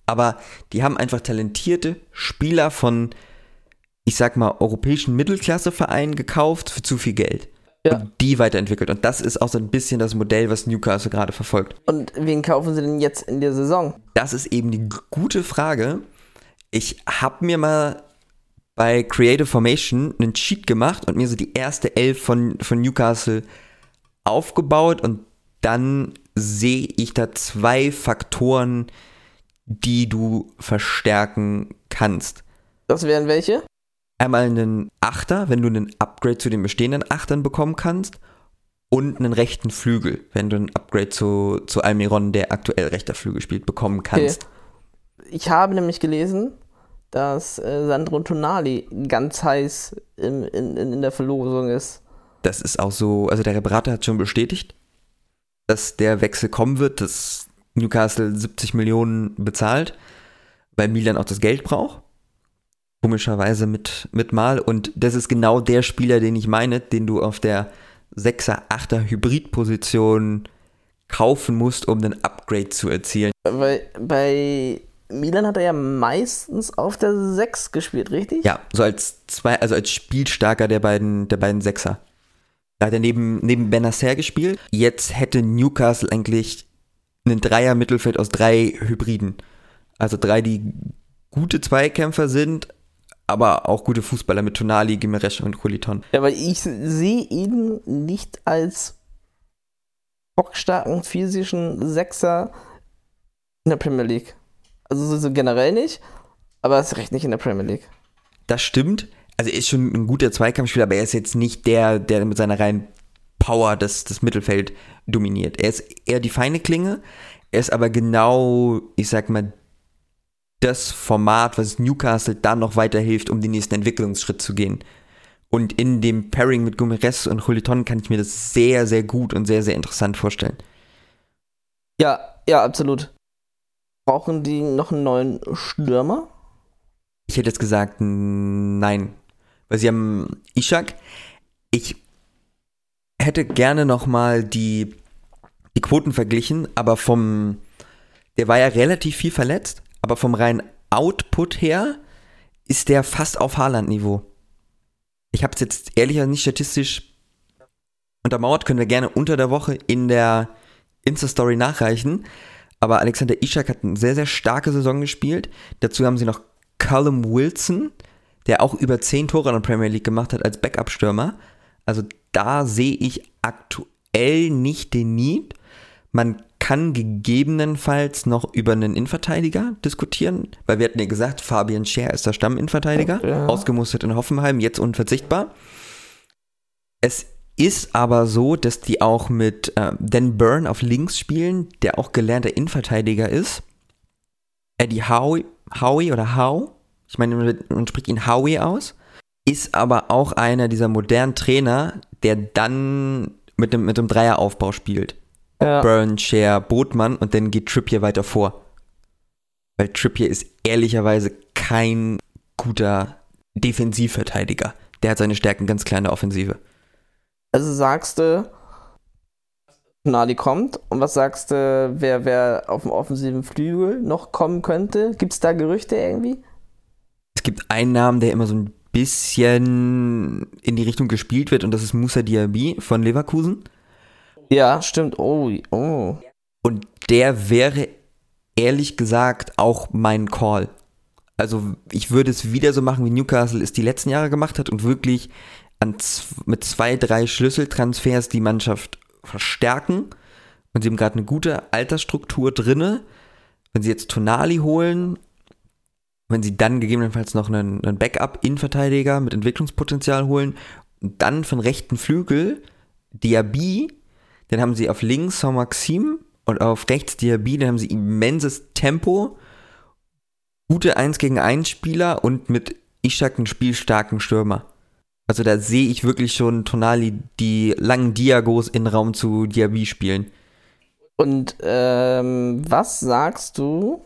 [SPEAKER 1] aber die haben einfach talentierte Spieler von, ich sag mal, europäischen Mittelklassevereinen gekauft für zu viel Geld. Ja. Und die weiterentwickelt. Und das ist auch so ein bisschen das Modell, was Newcastle gerade verfolgt.
[SPEAKER 2] Und wen kaufen sie denn jetzt in der Saison?
[SPEAKER 1] Das ist eben die gute Frage. Ich habe mir mal bei Creative Formation einen Sheet gemacht und mir so die erste Elf von Newcastle aufgebaut. Und dann sehe ich da 2 Faktoren, die du verstärken kannst.
[SPEAKER 2] Das wären welche?
[SPEAKER 1] Einmal einen Achter, wenn du einen Upgrade zu den bestehenden Achtern bekommen kannst, und einen rechten Flügel, wenn du ein Upgrade zu Almiron, der aktuell rechter Flügel spielt, bekommen kannst.
[SPEAKER 2] Okay. Ich habe nämlich gelesen, dass Sandro Tonali ganz heiß in der Verlosung ist.
[SPEAKER 1] Das ist auch so, also der Berater hat schon bestätigt, dass der Wechsel kommen wird, dass Newcastle 70 Millionen bezahlt, weil Milan auch das Geld braucht. Komischerweise mit Mal. Und das ist genau der Spieler, den ich meine, den du auf der 6er, 8er Hybridposition kaufen musst, um ein Upgrade zu erzielen.
[SPEAKER 2] Weil bei Milan hat er ja meistens auf der 6 gespielt, richtig?
[SPEAKER 1] Ja, so als Spielstarker der beiden Sechser. Da hat er neben Benacer gespielt. Jetzt hätte Newcastle eigentlich einen Dreier-Mittelfeld aus 3 Hybriden. Also 3, die gute Zweikämpfer sind, aber auch gute Fußballer mit Tonali, Gimenez und Juliton.
[SPEAKER 2] Ja, aber ich sehe ihn nicht als bockstarken physischen Sechser in der Premier League. Also so generell nicht, aber er ist recht nicht in der Premier League.
[SPEAKER 1] Das stimmt. Also er ist schon ein guter Zweikampfspieler, aber er ist jetzt nicht der mit seiner reinen Power das Mittelfeld dominiert. Er ist eher die feine Klinge. Er ist aber genau, ich sag mal, das Format, was Newcastle dann noch weiterhilft, um den nächsten Entwicklungsschritt zu gehen. Und in dem Pairing mit Gimenez und Juliton kann ich mir das sehr, sehr gut und sehr, sehr interessant vorstellen.
[SPEAKER 2] Ja, absolut. Brauchen die noch einen neuen Stürmer?
[SPEAKER 1] Ich hätte jetzt gesagt, nein. Weil sie haben Ishak. Ich hätte gerne nochmal die Quoten verglichen, aber der war ja relativ viel verletzt. Aber vom reinen Output her ist der fast auf Haaland-Niveau. Ich habe es jetzt ehrlicher nicht statistisch untermauert, können wir gerne unter der Woche in der Insta-Story nachreichen. Aber Alexander Ishak hat eine sehr, sehr starke Saison gespielt. Dazu haben sie noch Callum Wilson, der auch über 10 Tore in der Premier League gemacht hat als Backup-Stürmer. Also da sehe ich aktuell nicht den Need. Man kann gegebenenfalls noch über einen Innenverteidiger diskutieren, weil wir hatten ja gesagt, Fabian Schär ist der Stamminnenverteidiger, ja. Ausgemustert in Hoffenheim, jetzt unverzichtbar. Es ist aber so, dass die auch mit Dan Burn auf links spielen, der auch gelernter Innenverteidiger ist. Eddie Howe, ich meine, man spricht ihn Howe aus, ist aber auch einer dieser modernen Trainer, der dann mit dem Dreieraufbau spielt. Ja. Burn, Schär, Botmann und dann geht Trippier weiter vor. Weil Trippier ist ehrlicherweise kein guter Defensivverteidiger. Der hat seine Stärken ganz klar in der Offensive.
[SPEAKER 2] Also sagst du, Tonali kommt, und was sagst du, wer auf dem offensiven Flügel noch kommen könnte? Gibt es da Gerüchte irgendwie?
[SPEAKER 1] Es gibt einen Namen, der immer so ein bisschen in die Richtung gespielt wird, und das ist Moussa Diaby von Leverkusen.
[SPEAKER 2] Ja, stimmt. Oh.
[SPEAKER 1] Und der wäre ehrlich gesagt auch mein Call. Also ich würde es wieder so machen, wie Newcastle es die letzten Jahre gemacht hat und wirklich mit 2, 3 Schlüsseltransfers die Mannschaft verstärken. Und sie haben gerade eine gute Altersstruktur drinne. Wenn sie jetzt Tonali holen, wenn sie dann gegebenenfalls noch einen Backup-Innenverteidiger mit Entwicklungspotenzial holen und dann von rechten Flügel Diaby, dann haben sie auf links Saint-Maxime und auf rechts Diaby, dann haben sie immenses Tempo, gute 1-gegen-1 Spieler und mit Ishak einen spielstarken Stürmer. Also da sehe ich wirklich schon Tonali die langen Diagos in Raum zu Diaby spielen.
[SPEAKER 2] Und was sagst du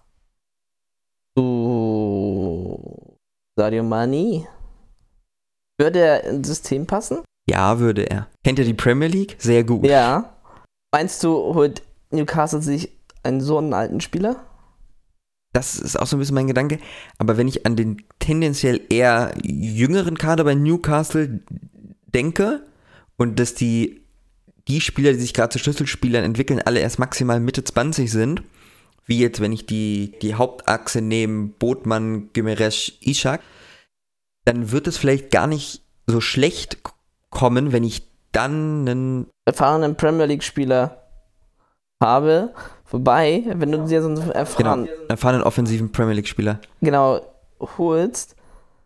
[SPEAKER 2] zu Sadio Mane? Würde er ins System passen?
[SPEAKER 1] Ja, würde er. Kennt er die Premier League? Sehr gut.
[SPEAKER 2] Ja. Meinst du, holt Newcastle sich einen so einen alten Spieler?
[SPEAKER 1] Das ist auch so ein bisschen mein Gedanke. Aber wenn ich an den tendenziell eher jüngeren Kader bei Newcastle denke und dass die Spieler, die sich gerade zu Schlüsselspielern entwickeln, alle erst maximal Mitte 20 sind, wie jetzt, wenn ich die Hauptachse nehme, Botman, Gimenez, Ishak, dann wird es vielleicht gar nicht so schlecht kommen, wenn ich dann einen
[SPEAKER 2] erfahrenen Premier League-Spieler habe. Wobei, wenn du dir so einen
[SPEAKER 1] erfahrenen offensiven Premier League-Spieler
[SPEAKER 2] holst,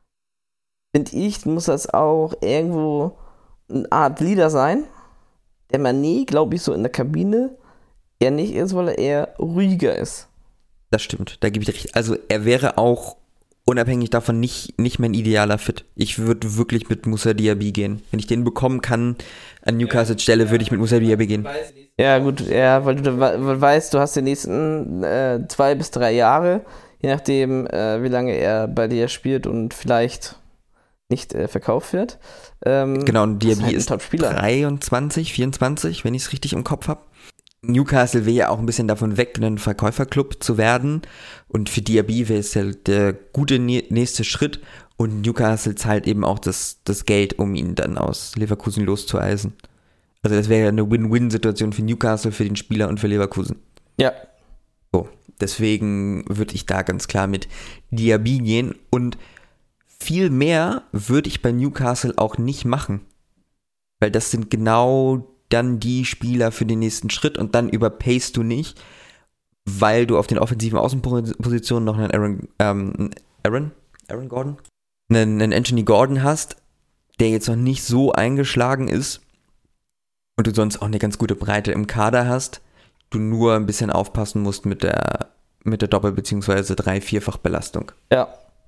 [SPEAKER 2] finde ich, muss das auch irgendwo eine Art Leader sein. Der Mané, glaube ich, so in der Kabine eher nicht ist, weil er eher ruhiger ist.
[SPEAKER 1] Das stimmt, da gebe ich dir recht. Also er wäre auch unabhängig davon nicht mein idealer Fit. Ich würde wirklich mit Moussa Diaby gehen. Wenn ich den bekommen kann an Newcastles Stelle, würde ich mit Moussa Diaby gehen.
[SPEAKER 2] Ja gut, weil du weißt, du hast die nächsten 2 bis 3 Jahre, je nachdem, wie lange er bei dir spielt und vielleicht nicht verkauft wird.
[SPEAKER 1] Genau, und Diaby ist
[SPEAKER 2] halt
[SPEAKER 1] 23, 24, wenn ich es richtig im Kopf habe. Newcastle will ja auch ein bisschen davon weg, ein Verkäuferclub zu werden. Und für Diaby wäre es ja der gute nächste Schritt. Und Newcastle zahlt eben auch das Geld, um ihn dann aus Leverkusen loszueisen. Also das wäre ja eine Win-Win-Situation für Newcastle, für den Spieler und für Leverkusen.
[SPEAKER 2] Ja.
[SPEAKER 1] So, deswegen würde ich da ganz klar mit Diaby gehen. Und viel mehr würde ich bei Newcastle auch nicht machen. Weil das sind genau dann die Spieler für den nächsten Schritt und dann überpacest du nicht, weil du auf den offensiven Außenpositionen noch einen Aaron Gordon? Einen Anthony Gordon hast, der jetzt noch nicht so eingeschlagen ist und du sonst auch eine ganz gute Breite im Kader hast, du nur ein bisschen aufpassen musst mit der Doppel- bzw. 3-4-fach-Belastung.
[SPEAKER 2] Ja.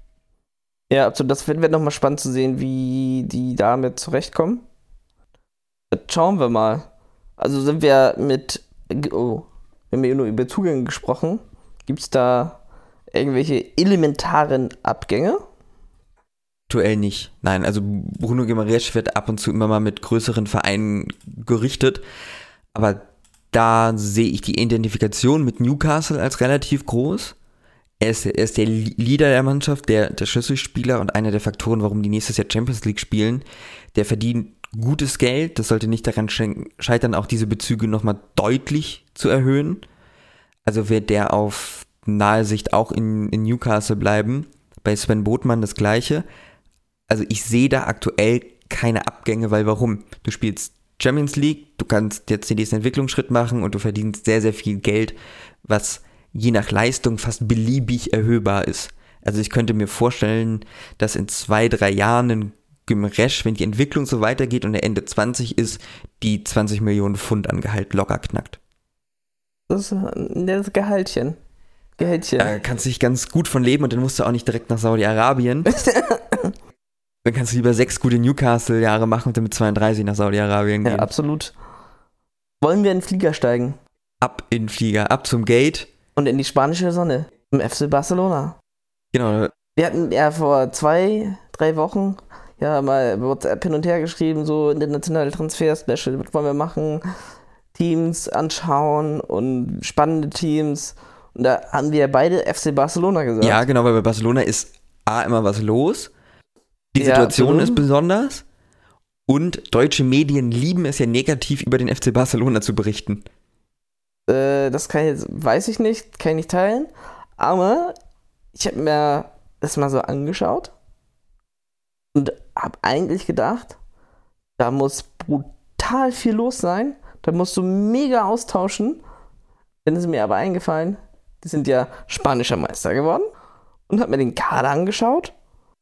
[SPEAKER 2] Ja, also das wird nochmal spannend zu sehen, wie die damit zurechtkommen. Schauen wir mal. Also sind wir wir haben ja nur über Zugänge gesprochen. Gibt es da irgendwelche elementaren Abgänge?
[SPEAKER 1] Aktuell nicht. Nein, also Bruno Guimaraes wird ab und zu immer mal mit größeren Vereinen gerichtet. Aber da sehe ich die Identifikation mit Newcastle als relativ groß. Er ist der Leader der Mannschaft, der Schlüsselspieler und einer der Faktoren, warum die nächstes Jahr Champions League spielen. Der verdient gutes Geld, das sollte nicht daran scheitern, auch diese Bezüge nochmal deutlich zu erhöhen. Also wird der auf nahe Sicht auch in Newcastle bleiben. Bei Sven Botman das Gleiche. Also ich sehe da aktuell keine Abgänge, weil warum? Du spielst Champions League, du kannst jetzt den nächsten Entwicklungsschritt machen und du verdienst sehr, sehr viel Geld, was je nach Leistung fast beliebig erhöhbar ist. Also ich könnte mir vorstellen, dass in 2-3 Jahren ein Gimenez, wenn die Entwicklung so weitergeht und er Ende 20 ist, die 20 Millionen Pfund an Gehalt locker knackt.
[SPEAKER 2] Das ist ein Gehältchen.
[SPEAKER 1] Da kannst du dich ganz gut von leben und dann musst du auch nicht direkt nach Saudi-Arabien. Dann kannst du lieber 6 gute Newcastle-Jahre machen und dann mit 32 nach Saudi-Arabien gehen.
[SPEAKER 2] Ja, absolut. Wollen wir in den Flieger steigen?
[SPEAKER 1] Ab in den Flieger, ab zum Gate.
[SPEAKER 2] Und in die spanische Sonne. Im FC Barcelona.
[SPEAKER 1] Genau.
[SPEAKER 2] Wir hatten ja vor 2-3 Wochen mal WhatsApp hin und her geschrieben, so internationale Transfer-Special, was wollen wir machen? Teams anschauen und spannende Teams. Und da haben wir beide FC Barcelona gesagt.
[SPEAKER 1] Ja, genau, weil bei Barcelona ist immer was los. Die Situation ist besonders. Und deutsche Medien lieben es ja negativ über den FC Barcelona zu berichten.
[SPEAKER 2] Das weiß ich nicht, kann ich nicht teilen. Aber ich habe mir das mal so angeschaut und habe eigentlich gedacht, da muss brutal viel los sein. Da musst du mega austauschen. Dann ist mir aber eingefallen, die sind ja spanischer Meister geworden und habe mir den Kader angeschaut.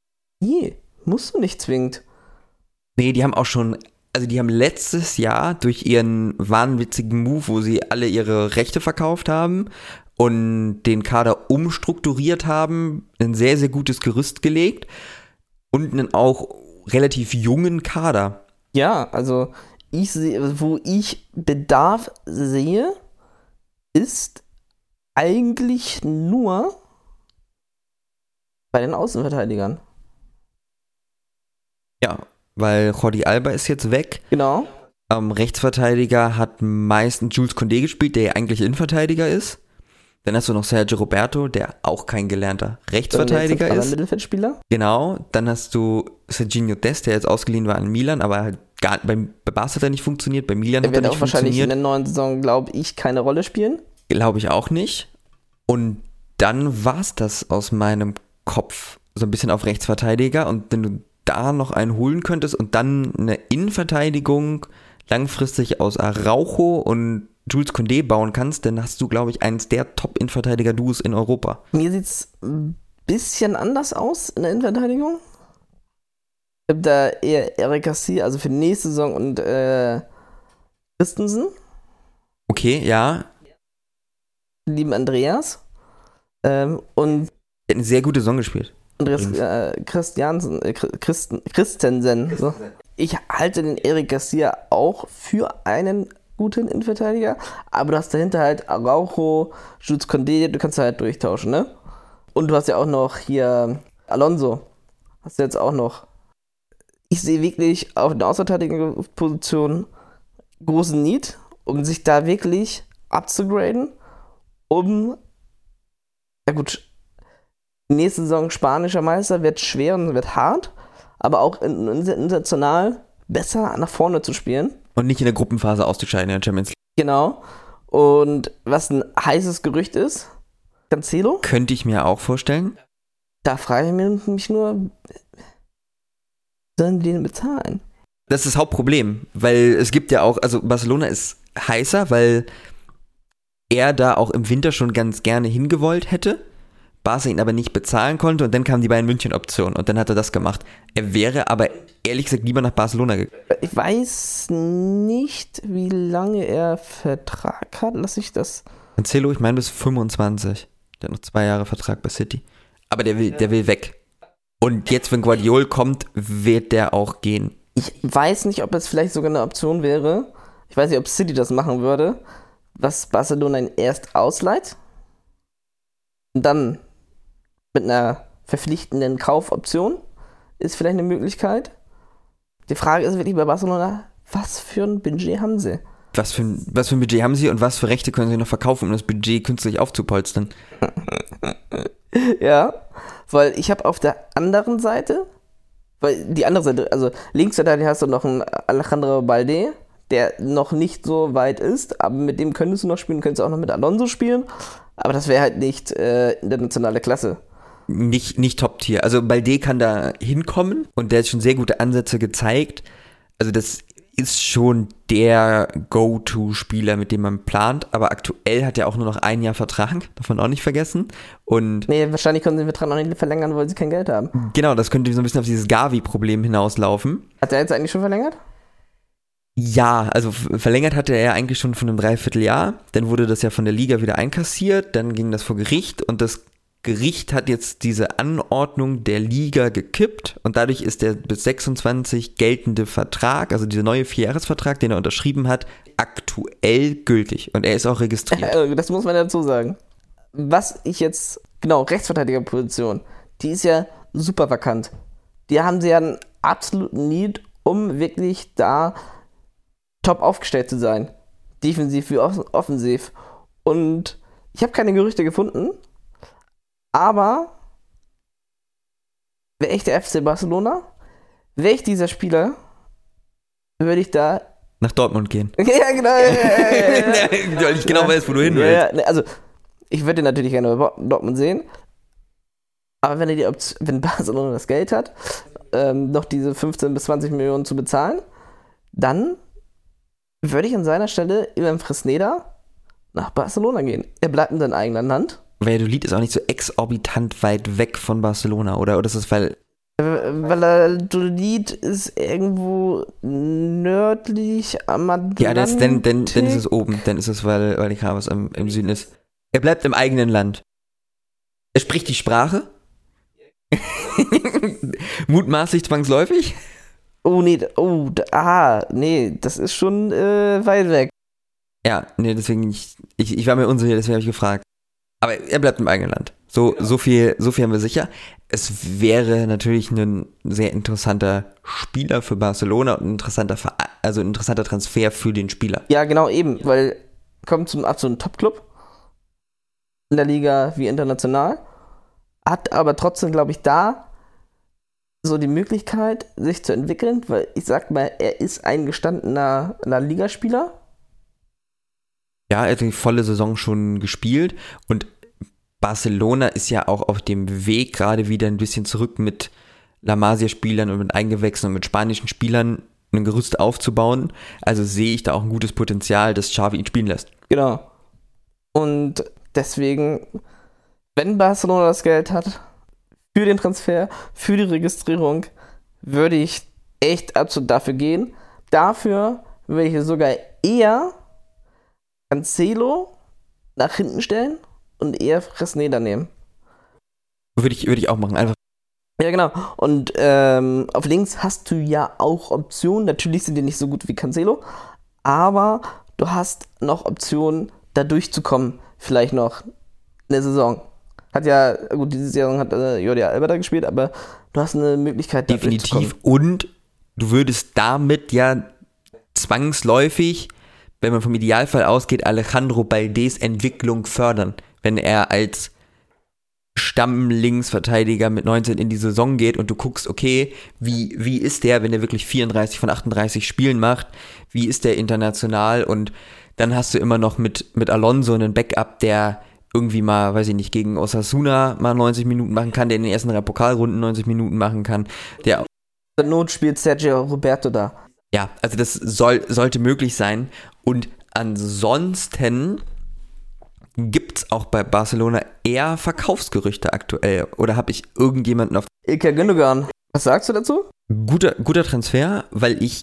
[SPEAKER 2] Musst du nicht zwingend.
[SPEAKER 1] Nee, die haben auch schon, also die haben letztes Jahr durch ihren wahnwitzigen Move, wo sie alle ihre Rechte verkauft haben und den Kader umstrukturiert haben, ein sehr, sehr gutes Gerüst gelegt und einen auch relativ jungen Kader.
[SPEAKER 2] Ja, also wo ich Bedarf sehe, ist eigentlich nur bei den Außenverteidigern.
[SPEAKER 1] Ja, weil Jordi Alba ist jetzt weg.
[SPEAKER 2] Genau.
[SPEAKER 1] Rechtsverteidiger hat meistens Jules Koundé gespielt, der ja eigentlich Innenverteidiger ist. Dann hast du noch Sergio Roberto, der auch kein gelernter Rechtsverteidiger ist.
[SPEAKER 2] Mittelfeldspieler.
[SPEAKER 1] Genau. Dann hast du Serginho Dest, der jetzt ausgeliehen war an Milan, aber halt bei Barca hat er nicht funktioniert, bei Milan hat er nicht funktioniert. Der wird auch wahrscheinlich in
[SPEAKER 2] der neuen Saison, glaube ich, keine Rolle spielen.
[SPEAKER 1] Glaube ich auch nicht. Und dann war es das aus meinem Kopf so ein bisschen auf Rechtsverteidiger. Und wenn du da noch einen holen könntest und dann eine Innenverteidigung langfristig aus Araujo und Jules Koundé bauen kannst, dann hast du, glaube ich, eins der Top-Innenverteidiger-Duos in Europa.
[SPEAKER 2] Mir sieht es ein bisschen anders aus in der Innenverteidigung. Ich habe da eher Eric Garcia, also für die nächste Saison, und Christensen.
[SPEAKER 1] Okay, ja.
[SPEAKER 2] Lieben Andreas. Und
[SPEAKER 1] der hat eine sehr gute Saison gespielt.
[SPEAKER 2] Andreas Christensen. So. Ich halte den Eric Garcia auch für einen guten Innenverteidiger, aber du hast dahinter halt Araujo, Jules Koundé, du kannst halt durchtauschen, ne? Und du hast ja auch noch hier Alonso. Hast du jetzt auch noch. Ich sehe wirklich auf der Außenverteidigerposition großen Need, um sich da wirklich abzugraden, ja gut, nächste Saison spanischer Meister wird schwer und wird hart, aber auch international besser nach vorne zu spielen.
[SPEAKER 1] Und nicht in der Gruppenphase auszuscheiden in der Champions League.
[SPEAKER 2] Genau. Und was ein heißes Gerücht ist, Cancelo.
[SPEAKER 1] Könnte ich mir auch vorstellen.
[SPEAKER 2] Da frage ich mich nur, sollen die den bezahlen?
[SPEAKER 1] Das ist das Hauptproblem, weil es gibt ja auch, also Barcelona ist heißer, weil er da auch im Winter schon ganz gerne hingewollt hätte. Barca ihn aber nicht bezahlen konnte und dann kam die Bayern München-Option und dann hat er das gemacht. Er wäre aber ehrlich gesagt lieber nach Barcelona gegangen.
[SPEAKER 2] Ich weiß nicht, wie lange er Vertrag hat. Lass ich das.
[SPEAKER 1] Cancelo, ich meine bis 25. Der hat noch 2 Jahre Vertrag bei City. Aber der will weg. Und jetzt, wenn Guardiola kommt, wird der auch gehen.
[SPEAKER 2] Ich weiß nicht, ob es vielleicht sogar eine Option wäre. Ich weiß nicht, ob City das machen würde, was Barcelona ihn erst ausleiht und dann mit einer verpflichtenden Kaufoption ist vielleicht eine Möglichkeit. Die Frage ist wirklich bei Barcelona, was für ein Budget haben sie?
[SPEAKER 1] Was für ein Budget haben sie und was für Rechte können sie noch verkaufen, um das Budget künstlich aufzupolstern?
[SPEAKER 2] Ja, weil ich habe auf der anderen Seite, weil die andere Seite, also links da hast du noch einen Alejandro Balde, der noch nicht so weit ist, aber mit dem könntest du noch spielen, könntest du auch noch mit Alonso spielen, aber das wäre halt nicht internationale Klasse.
[SPEAKER 1] Nicht Top-Tier. Also Balde kann da hinkommen und der hat schon sehr gute Ansätze gezeigt. Also das ist schon der Go-To-Spieler, mit dem man plant, aber aktuell hat er auch nur noch 1 Jahr Vertrag, darf man auch nicht vergessen. Und
[SPEAKER 2] wahrscheinlich können sie den Vertrag noch nicht verlängern, weil sie kein Geld haben.
[SPEAKER 1] Genau, das könnte so ein bisschen auf dieses Gavi-Problem hinauslaufen.
[SPEAKER 2] Hat er jetzt eigentlich schon verlängert?
[SPEAKER 1] Ja, also verlängert hatte er eigentlich schon von einem Dreivierteljahr. Dann wurde das ja von der Liga wieder einkassiert, dann ging das vor Gericht und das Gericht hat jetzt diese Anordnung der Liga gekippt und dadurch ist der bis 26 geltende Vertrag, also dieser neue 4-Jahres-Vertrag, den er unterschrieben hat, aktuell gültig und er ist auch registriert.
[SPEAKER 2] Das muss man dazu sagen. Was ich jetzt, genau, Rechtsverteidigerposition, die ist ja super vakant. Die haben sie ja einen absoluten Need, um wirklich da top aufgestellt zu sein. Defensiv wie offensiv. Und ich habe keine Gerüchte gefunden, aber wäre ich der FC Barcelona, wäre ich dieser Spieler, würde ich da
[SPEAKER 1] nach Dortmund gehen.
[SPEAKER 2] Ja, genau.
[SPEAKER 1] Weil ich genau weiß, wo du hin willst.
[SPEAKER 2] Ja, also, ich würde natürlich gerne bei Dortmund sehen, aber wenn Barcelona das Geld hat, noch diese 15 bis 20 Millionen zu bezahlen, dann würde ich an seiner Stelle über Fresneda nach Barcelona gehen. Er bleibt in seinem eigenen Land.
[SPEAKER 1] Valladolid ist auch nicht so exorbitant weit weg von Barcelona, oder? Oder ist das, weil
[SPEAKER 2] Valladolid ist irgendwo nördlich am Atlantik.
[SPEAKER 1] Ja, dann ist es oben. Dann ist es, weil die Cavas im Süden ist. Er bleibt im eigenen Land. Er spricht die Sprache. Mutmaßlich zwangsläufig.
[SPEAKER 2] Nee, das ist schon weit weg.
[SPEAKER 1] Ja, nee, deswegen, ich war mir unsicher, deswegen habe ich gefragt. Aber er bleibt im eigenen Land. So viel haben wir sicher. Es wäre natürlich ein sehr interessanter Spieler für Barcelona und ein interessanter Transfer für den Spieler.
[SPEAKER 2] Ja, genau, eben, weil kommt zum absoluten Top-Club. in der Liga wie international, hat aber trotzdem, glaube ich, da so die Möglichkeit, sich zu entwickeln, weil ich sag mal, er ist ein gestandener Ligaspieler.
[SPEAKER 1] Ja, er hat die volle Saison schon gespielt und Barcelona ist ja auch auf dem Weg gerade wieder ein bisschen zurück mit La Masia-Spielern und mit Eingewächsen und mit spanischen Spielern ein Gerüst aufzubauen. Also sehe ich da auch ein gutes Potenzial, dass Xavi ihn spielen lässt.
[SPEAKER 2] Genau. Und deswegen, wenn Barcelona das Geld hat, für den Transfer, für die Registrierung, würde ich echt absolut dafür gehen. Dafür würde ich sogar eher Cancelo nach hinten stellen und eher Fresneda nehmen.
[SPEAKER 1] Würde ich auch machen, einfach.
[SPEAKER 2] Ja, genau. Und auf links hast du ja auch Optionen. Natürlich sind die nicht so gut wie Cancelo, aber du hast noch Optionen, da durchzukommen. Vielleicht noch eine Saison. Hat ja, gut, diese Saison hat Jordi Alba da gespielt, aber du hast eine Möglichkeit, da
[SPEAKER 1] definitiv. Und du würdest damit ja zwangsläufig, wenn man vom Idealfall ausgeht, Alejandro Baldes Entwicklung fördern. Wenn er als Stamm-Linksverteidiger mit 19 in die Saison geht und du guckst, okay, wie ist der, wenn er wirklich 34 von 38 Spielen macht, wie ist der international, und dann hast du immer noch mit Alonso einen Backup, der irgendwie mal, weiß ich nicht, gegen Osasuna mal 90 Minuten machen kann, der in den ersten 3 Pokalrunden 90 Minuten machen kann. Der
[SPEAKER 2] zur Not spielt Sergio Roberto da.
[SPEAKER 1] Ja, also das sollte möglich sein. Und ansonsten gibt's auch bei Barcelona eher Verkaufsgerüchte aktuell. Oder habe ich irgendjemanden auf...
[SPEAKER 2] Ilkay Gündogan. Was sagst du dazu?
[SPEAKER 1] Guter Transfer, weil ich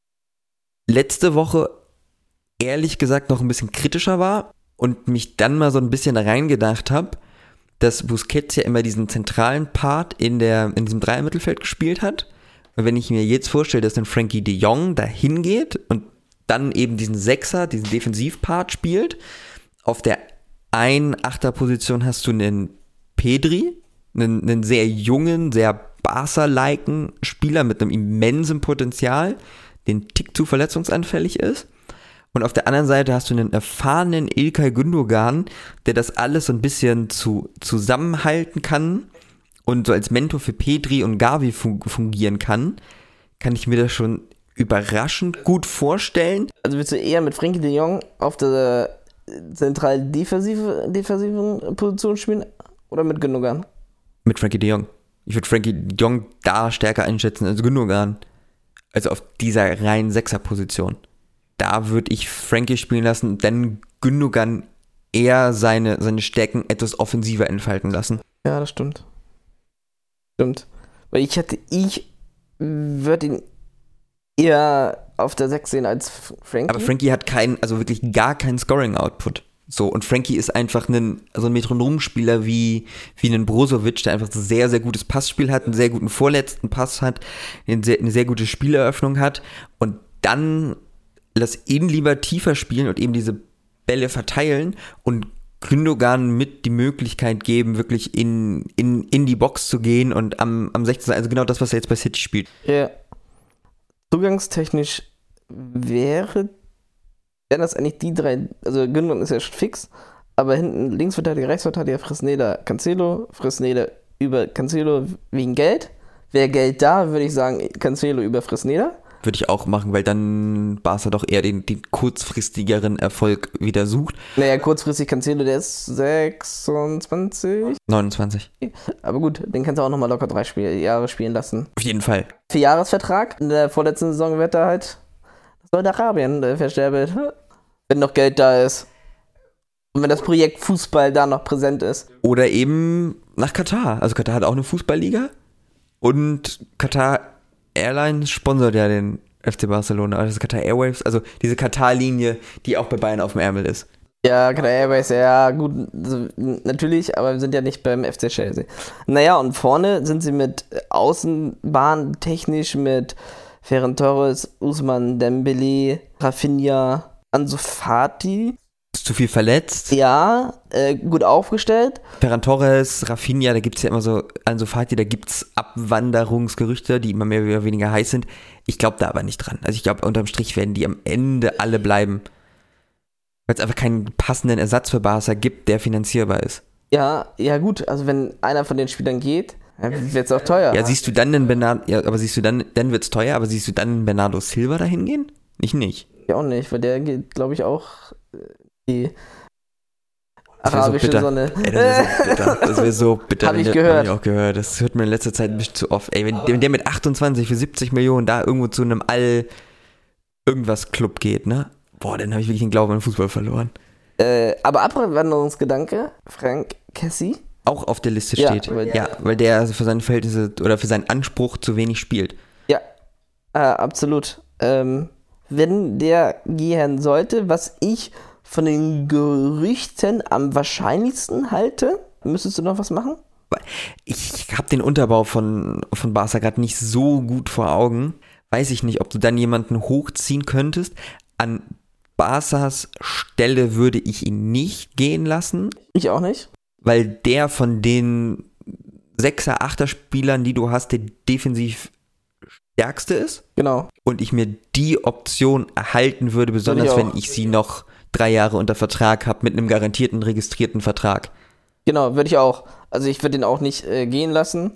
[SPEAKER 1] letzte Woche ehrlich gesagt noch ein bisschen kritischer war und mich dann mal so ein bisschen da reingedacht habe, dass Busquets ja immer diesen zentralen Part in diesem Dreier-Mittelfeld gespielt hat. Und wenn ich mir jetzt vorstelle, dass dann Frankie de Jong da hingeht und dann eben diesen Sechser, diesen Defensivpart spielt, auf der 1-8er-Position hast du einen Pedri, einen sehr jungen, sehr Barca-liken Spieler mit einem immensen Potenzial, der einen Tick zu verletzungsanfällig ist. Und auf der anderen Seite hast du einen erfahrenen Ilkay Gündogan, der das alles so ein bisschen zusammenhalten kann und so als Mentor für Pedri und Gavi fungieren kann ich mir das schon überraschend gut vorstellen.
[SPEAKER 2] Also willst du eher mit Frankie de Jong auf der zentralen defensiven Position spielen oder mit Gündogan?
[SPEAKER 1] Mit Frankie de Jong. Ich würde Frankie de Jong da stärker einschätzen als Gündogan. Also auf dieser reinen Sechser-Position. Da würde ich Frankie spielen lassen, denn Gündogan eher seine Stärken etwas offensiver entfalten lassen.
[SPEAKER 2] Ja, das stimmt. Weil ich würde ihn eher auf der 6 sehen als Frankie.
[SPEAKER 1] Aber Frankie hat wirklich gar keinen Scoring-Output. So, und Frankie ist einfach ein Metronomspieler wie ein Brozovic, der einfach ein sehr, sehr gutes Passspiel hat, einen sehr guten vorletzten Pass hat, eine sehr gute Spieleröffnung hat, und dann lass ihn lieber tiefer spielen und eben diese Bälle verteilen und Gündogan mit die Möglichkeit geben, wirklich in die Box zu gehen und am 16. Also genau das, was er jetzt bei City spielt.
[SPEAKER 2] Ja. Zugangstechnisch wären das eigentlich die 3, also Gündogan ist ja schon fix, aber hinten Linksverteidiger, Rechtsverteidiger, Fresneda, Cancelo, Fresneda über Cancelo wegen Geld. Wäre Geld da, würde ich sagen, Cancelo über Fresneda.
[SPEAKER 1] Würde ich auch machen, weil dann Barca doch eher den kurzfristigeren Erfolg wieder sucht.
[SPEAKER 2] Naja, kurzfristig Cancelo, der ist 26.
[SPEAKER 1] 29.
[SPEAKER 2] Aber gut, den kannst du auch nochmal locker 3 Jahre spielen lassen.
[SPEAKER 1] Auf jeden Fall.
[SPEAKER 2] 4-Jahresvertrag. In der vorletzten Saison wird er halt Saudi-Arabien versterbelt. Wenn noch Geld da ist. Und wenn das Projekt Fußball da noch präsent ist.
[SPEAKER 1] Oder eben nach Katar. Also Katar hat auch eine Fußballliga. Und Katar Airlines sponsert ja den FC Barcelona, also das Qatar Airways, also diese Katar-Linie, die auch bei Bayern auf dem Ärmel ist.
[SPEAKER 2] Ja, Qatar Airways, ja gut, also, natürlich, aber wir sind ja nicht beim FC Chelsea. Naja, und vorne sind sie mit Außenbahn technisch mit Ferran Torres, Ousmane Dembélé, Rafinha, Ansu Fati.
[SPEAKER 1] Ist zu viel verletzt.
[SPEAKER 2] Ja, gut aufgestellt.
[SPEAKER 1] Ferran Torres, Rafinha, da gibt es ja immer so, Ansu Fati, da gibt es Abwanderungsgerüchte, die immer mehr oder weniger heiß sind. Ich glaube da aber nicht dran. Also ich glaube, unterm Strich werden die am Ende alle bleiben. Weil es einfach keinen passenden Ersatz für Barca gibt, der finanzierbar ist.
[SPEAKER 2] Ja, gut, also wenn einer von den Spielern geht, wird es auch teuer.
[SPEAKER 1] Ja, siehst du dann einen Bernardo, dann wird es teuer, aber siehst du dann einen Bernardo Silva dahin gehen? Ich nicht.
[SPEAKER 2] Ja, auch nicht, weil der geht, glaube ich, auch die arabische Sonne.
[SPEAKER 1] Ey, das wäre so bitter.
[SPEAKER 2] Hab ich gehört.
[SPEAKER 1] Hab ich auch gehört. Das hört man in letzter Zeit ein bisschen zu oft. Ey, wenn der mit 28 für 70 Millionen da irgendwo zu einem All-Irgendwas-Club geht, ne? Boah, dann habe ich wirklich den Glauben an den Fußball verloren.
[SPEAKER 2] Aber Abwanderungsgedanke, Frank Kessie.
[SPEAKER 1] Auch auf der Liste steht. Weil der für seine Verhältnisse oder für seinen Anspruch zu wenig spielt.
[SPEAKER 2] Ja, absolut. Wenn der gehen sollte, was ich von den Gerüchten am wahrscheinlichsten halte, müsstest du noch was machen?
[SPEAKER 1] Ich habe den Unterbau von Barca gerade nicht so gut vor Augen. Weiß ich nicht, ob du dann jemanden hochziehen könntest. An Barcas Stelle würde ich ihn nicht gehen lassen.
[SPEAKER 2] Ich auch nicht.
[SPEAKER 1] Weil der von den 6er, 8er Spielern, die du hast, der defensiv stärkste ist.
[SPEAKER 2] Genau.
[SPEAKER 1] Und ich mir die Option erhalten würde, besonders wenn ich sie noch 3 Jahre unter Vertrag habe, mit einem garantierten, registrierten Vertrag.
[SPEAKER 2] Genau, würde ich auch. Also ich würde ihn auch nicht gehen lassen.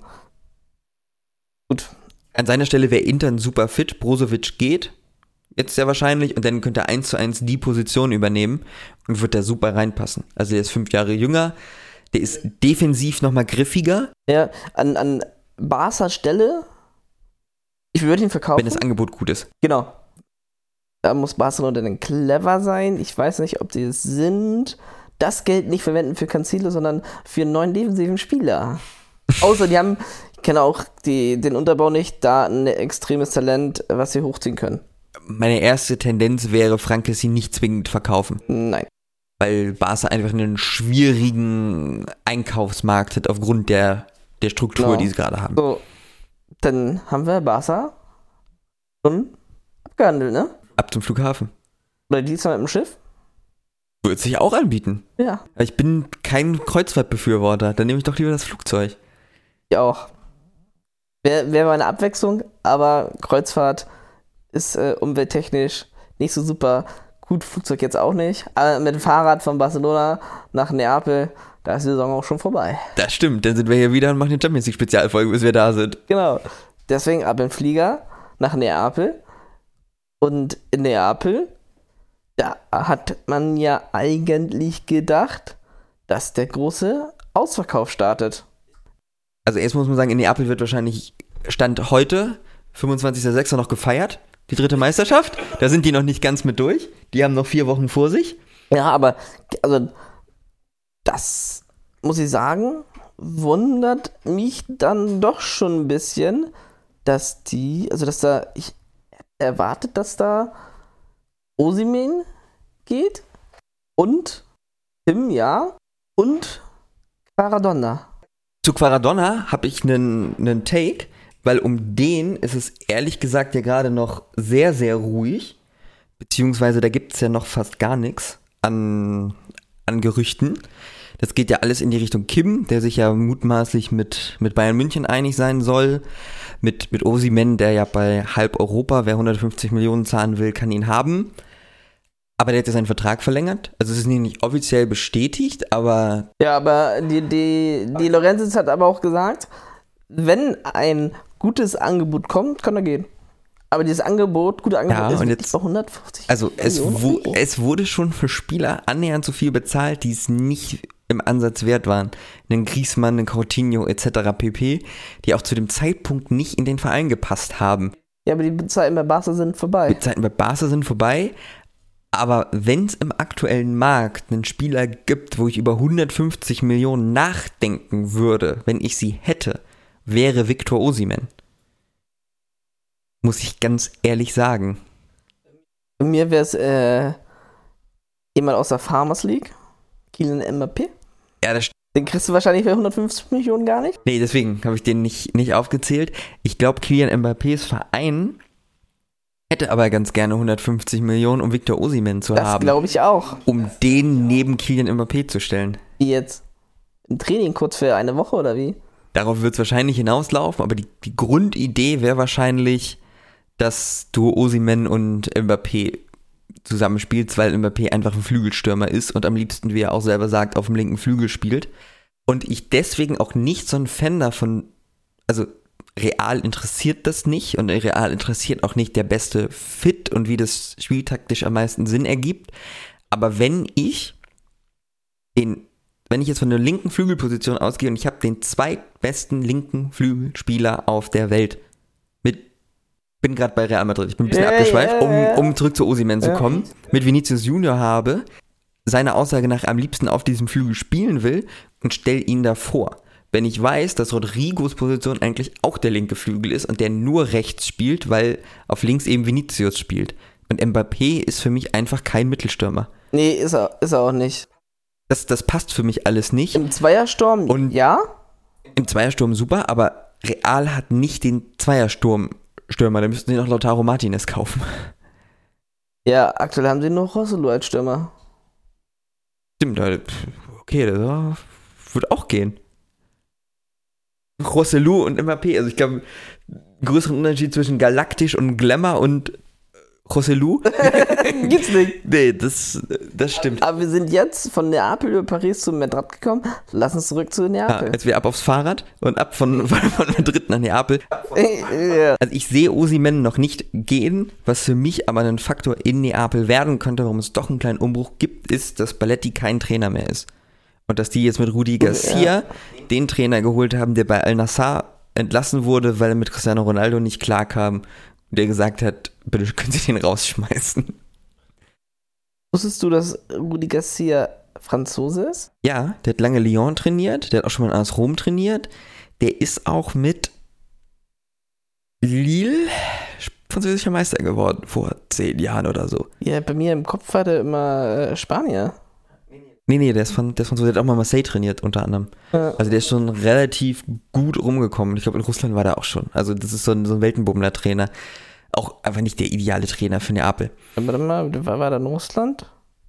[SPEAKER 2] Gut.
[SPEAKER 1] An seiner Stelle wäre Inter super fit. Brozovic geht jetzt sehr wahrscheinlich und dann könnte er 1:1 die Position übernehmen und wird da super reinpassen. Also der ist 5 Jahre jünger, der ist defensiv nochmal griffiger.
[SPEAKER 2] Ja, an Barca Stelle, ich würde ihn verkaufen.
[SPEAKER 1] Wenn das Angebot gut ist.
[SPEAKER 2] Genau. Da muss Barcelona dann clever sein. Ich weiß nicht, ob die es sind. Das Geld nicht verwenden für Cancelo, sondern für einen neuen defensiven Spieler. Außer die haben, ich kenne auch den Unterbau nicht, da ein extremes Talent, was sie hochziehen können.
[SPEAKER 1] Meine erste Tendenz wäre, Frank Kessie nicht zwingend verkaufen.
[SPEAKER 2] Nein.
[SPEAKER 1] Weil Barca einfach einen schwierigen Einkaufsmarkt hat aufgrund der Struktur, die sie gerade haben.
[SPEAKER 2] So, dann haben wir Barca schon abgehandelt, ne?
[SPEAKER 1] Ab zum Flughafen.
[SPEAKER 2] Oder diesmal mit dem Schiff?
[SPEAKER 1] Würde sich auch anbieten.
[SPEAKER 2] Ja.
[SPEAKER 1] Aber ich bin kein Kreuzfahrtbefürworter. Dann nehme ich doch lieber das Flugzeug.
[SPEAKER 2] Ich auch. Wäre mal eine Abwechslung, aber Kreuzfahrt ist umwelttechnisch nicht so super. Gut, Flugzeug jetzt auch nicht. Aber mit dem Fahrrad von Barcelona nach Neapel, da ist die Saison auch schon vorbei.
[SPEAKER 1] Das stimmt, dann sind wir hier wieder und machen die Champions League Spezialfolge, bis wir da sind.
[SPEAKER 2] Genau. Deswegen ab im Flieger nach Neapel. Und in Neapel, da hat man ja eigentlich gedacht, dass der große Ausverkauf startet.
[SPEAKER 1] Also erst muss man sagen, in Neapel wird wahrscheinlich Stand heute, 25.06. noch gefeiert. Die 3. Meisterschaft. Da sind die noch nicht ganz mit durch. Die haben noch 4 Wochen vor sich.
[SPEAKER 2] Ja, aber also das muss ich sagen, wundert mich dann doch schon ein bisschen, dass ich erwartet, dass da Osimhen geht und Tim, ja, und Quaradonna.
[SPEAKER 1] Zu Quaradonna habe ich einen Take, weil um den ist es ehrlich gesagt ja gerade noch sehr, sehr ruhig, beziehungsweise da gibt es ja noch fast gar nichts an Gerüchten. Das geht ja alles in die Richtung Kim, der sich ja mutmaßlich mit Bayern München einig sein soll, mit Osimhen, der ja bei halb Europa, wer 150 Millionen zahlen will, kann ihn haben. Aber der hat ja seinen Vertrag verlängert. Also es ist nicht offiziell bestätigt, aber...
[SPEAKER 2] Ja, aber die Lorenzis hat aber auch gesagt, wenn ein gutes Angebot kommt, kann er gehen. Aber dieses gute Angebot ist jetzt bei 150
[SPEAKER 1] Also es wurde schon für Spieler annähernd so viel bezahlt, die es nicht im Ansatz wert waren. Einen Griezmann, einen Coutinho etc. pp., die auch zu dem Zeitpunkt nicht in den Verein gepasst haben.
[SPEAKER 2] Ja, aber die Zeiten bei Barca sind vorbei.
[SPEAKER 1] Die Zeiten bei Barca sind vorbei. Aber wenn es im aktuellen Markt einen Spieler gibt, wo ich über 150 Millionen nachdenken würde, wenn ich sie hätte, wäre Victor Osimhen. Muss ich ganz ehrlich sagen.
[SPEAKER 2] Bei mir wäre es jemand aus der Farmers League, Kylian Mbappé.
[SPEAKER 1] Ja,
[SPEAKER 2] den kriegst du wahrscheinlich für 150 Millionen gar nicht.
[SPEAKER 1] Nee, deswegen habe ich den nicht aufgezählt. Ich glaube, Kylian Mbappés Verein hätte aber ganz gerne 150 Millionen, um Victor Osimhen zu haben.
[SPEAKER 2] Das glaube ich auch.
[SPEAKER 1] Um den neben Kylian Mbappé zu stellen.
[SPEAKER 2] Wie jetzt? Im Training kurz für eine Woche oder wie?
[SPEAKER 1] Darauf wird es wahrscheinlich hinauslaufen, aber die Grundidee wäre wahrscheinlich, dass du Osimhen und Mbappé zusammenspielt, weil Mbappé einfach ein Flügelstürmer ist und am liebsten, wie er auch selber sagt, auf dem linken Flügel spielt. Und ich deswegen auch nicht so ein Fan davon, also Real interessiert das nicht und Real interessiert auch nicht der beste Fit und wie das spieltaktisch am meisten Sinn ergibt. Aber wenn ich jetzt von der linken Flügelposition ausgehe und ich habe den zweitbesten linken Flügelspieler auf der Welt, bin gerade bei Real Madrid, ich bin ein bisschen abgeschweift, um zurück zu Osimhen zu kommen, mit Vinicius Junior habe, seiner Aussage nach am liebsten auf diesem Flügel spielen will und stell ihn davor. Wenn ich weiß, dass Rodrigos Position eigentlich auch der linke Flügel ist und der nur rechts spielt, weil auf links eben Vinicius spielt. Und Mbappé ist für mich einfach kein Mittelstürmer.
[SPEAKER 2] Nee, ist er auch nicht.
[SPEAKER 1] Das passt für mich alles nicht.
[SPEAKER 2] Im Zweiersturm, und ja?
[SPEAKER 1] Im Zweiersturm super, aber Real hat nicht den Zweierstürmer, da müssten sie noch Lautaro Martinez kaufen.
[SPEAKER 2] Ja, aktuell haben sie nur Joselu als Stürmer.
[SPEAKER 1] Stimmt, okay, das wird auch gehen. Joselu und Mbappé, also ich glaube, größeren Unterschied zwischen Galaktisch und Glamour und Joselu
[SPEAKER 2] gibt's nicht.
[SPEAKER 1] Nee, das stimmt.
[SPEAKER 2] Aber wir sind jetzt von Neapel über Paris zu Madrid gekommen. Lass uns zurück zu Neapel.
[SPEAKER 1] Ja, jetzt wir ab aufs Fahrrad und ab von Madrid nach Neapel.
[SPEAKER 2] Ja.
[SPEAKER 1] Also ich sehe Osimhen noch nicht gehen, was für mich aber ein Faktor in Neapel werden könnte, warum es doch einen kleinen Umbruch gibt, ist, dass Balletti kein Trainer mehr ist. Und dass die jetzt mit Rudi Garcia den Trainer geholt haben, der bei Al-Nassr entlassen wurde, weil er mit Cristiano Ronaldo nicht klarkam. Der gesagt hat, bitte können Sie den rausschmeißen.
[SPEAKER 2] Wusstest du, dass Rudi Garcia Franzose ist?
[SPEAKER 1] Ja, der hat lange Lyon trainiert, der hat auch schon mal in AS Rom trainiert. Der ist auch mit Lille französischer Meister geworden vor 10 Jahren oder so.
[SPEAKER 2] Ja, bei mir im Kopf war der immer Spanier.
[SPEAKER 1] Nee, der ist Franzose, der hat auch mal Marseille trainiert unter anderem. Ja. Also der ist schon relativ gut rumgekommen. Ich glaube, in Russland war der auch schon. Also das ist so ein Weltenbummler-Trainer. Auch einfach nicht der ideale Trainer für Neapel.
[SPEAKER 2] Warte mal, war der in Russland?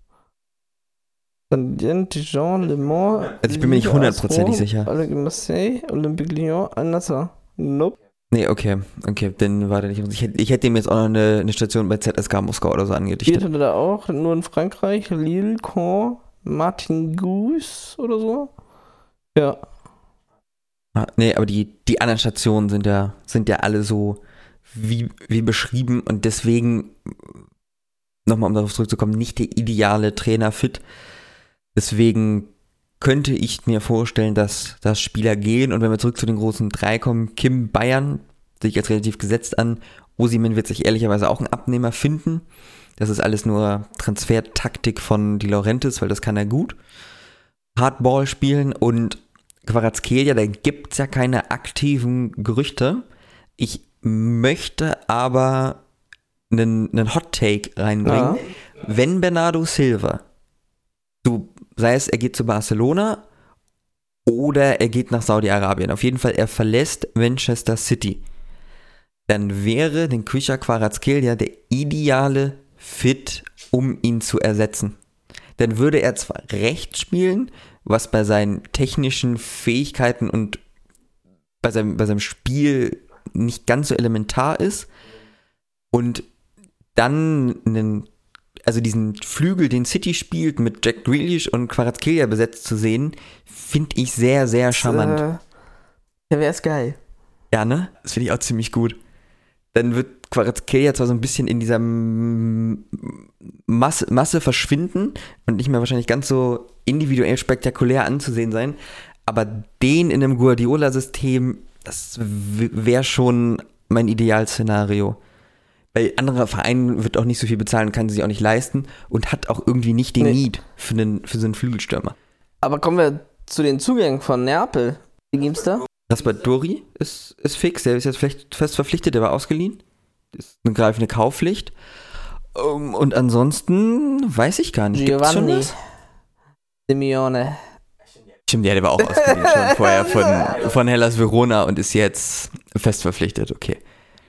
[SPEAKER 2] Dijon, Le Mans.
[SPEAKER 1] Also ich bin mir nicht 100% sicher.
[SPEAKER 2] Marseille, Olympique Lyon, Al-Nassr. Nope.
[SPEAKER 1] Nee, okay, dann war der nicht. Ich hätte ihm jetzt auch noch eine Station bei ZSK Moskau oder so angedichtet.
[SPEAKER 2] Hatte da auch, nur in Frankreich, Lille, Caen, Martin-Gous oder so. Ja.
[SPEAKER 1] Nee, aber die anderen Stationen sind ja alle so wie beschrieben und deswegen, nochmal um darauf zurückzukommen, nicht der ideale Trainer fit. Deswegen könnte ich mir vorstellen, dass Spieler gehen und wenn wir zurück zu den großen 3 kommen, Kim Bayern, sehe ich als relativ gesetzt an, Osimhen wird sich ehrlicherweise auch einen Abnehmer finden. Das ist alles nur Transfertaktik von Di Laurentiis, weil das kann er gut. Hardball spielen und Kvaratskhelia, da gibt es ja keine aktiven Gerüchte. Ich möchte aber einen Hot-Take reinbringen. Ja. Wenn Bernardo Silva, sei es er geht zu Barcelona oder er geht nach Saudi-Arabien, auf jeden Fall er verlässt Manchester City, dann wäre den Khvicha Kvaratskhelia der ideale Fit, um ihn zu ersetzen. Dann würde er zwar rechts spielen, was bei seinen technischen Fähigkeiten und bei seinem Spiel nicht ganz so elementar ist und dann diesen Flügel, den City spielt, mit Jack Grealish und Kvaratskhelia besetzt zu sehen, finde ich sehr, sehr charmant.
[SPEAKER 2] Ja, wäre es geil.
[SPEAKER 1] Ja, ne? Das finde ich auch ziemlich gut. Dann wird Kvaratskhelia zwar so ein bisschen in dieser Masse verschwinden und nicht mehr wahrscheinlich ganz so individuell spektakulär anzusehen sein, aber den in einem Guardiola-System, das wäre schon mein Idealszenario. Weil anderer Verein wird auch nicht so viel bezahlen, kann sich auch nicht leisten und hat auch irgendwie nicht den Need für so einen Flügelstürmer.
[SPEAKER 2] Aber kommen wir zu den Zugängen von Neapel. Wie gibt's da?
[SPEAKER 1] Raspadori ist fix, der ist jetzt vielleicht fest verpflichtet, der war ausgeliehen. Das ist eine greifende Kaufpflicht. Und ansonsten weiß ich gar nicht.
[SPEAKER 2] Giovanni Simeone.
[SPEAKER 1] Stimmt, ja, der war auch ausgeliehen schon vorher von Hellas Verona und ist jetzt fest verpflichtet, okay.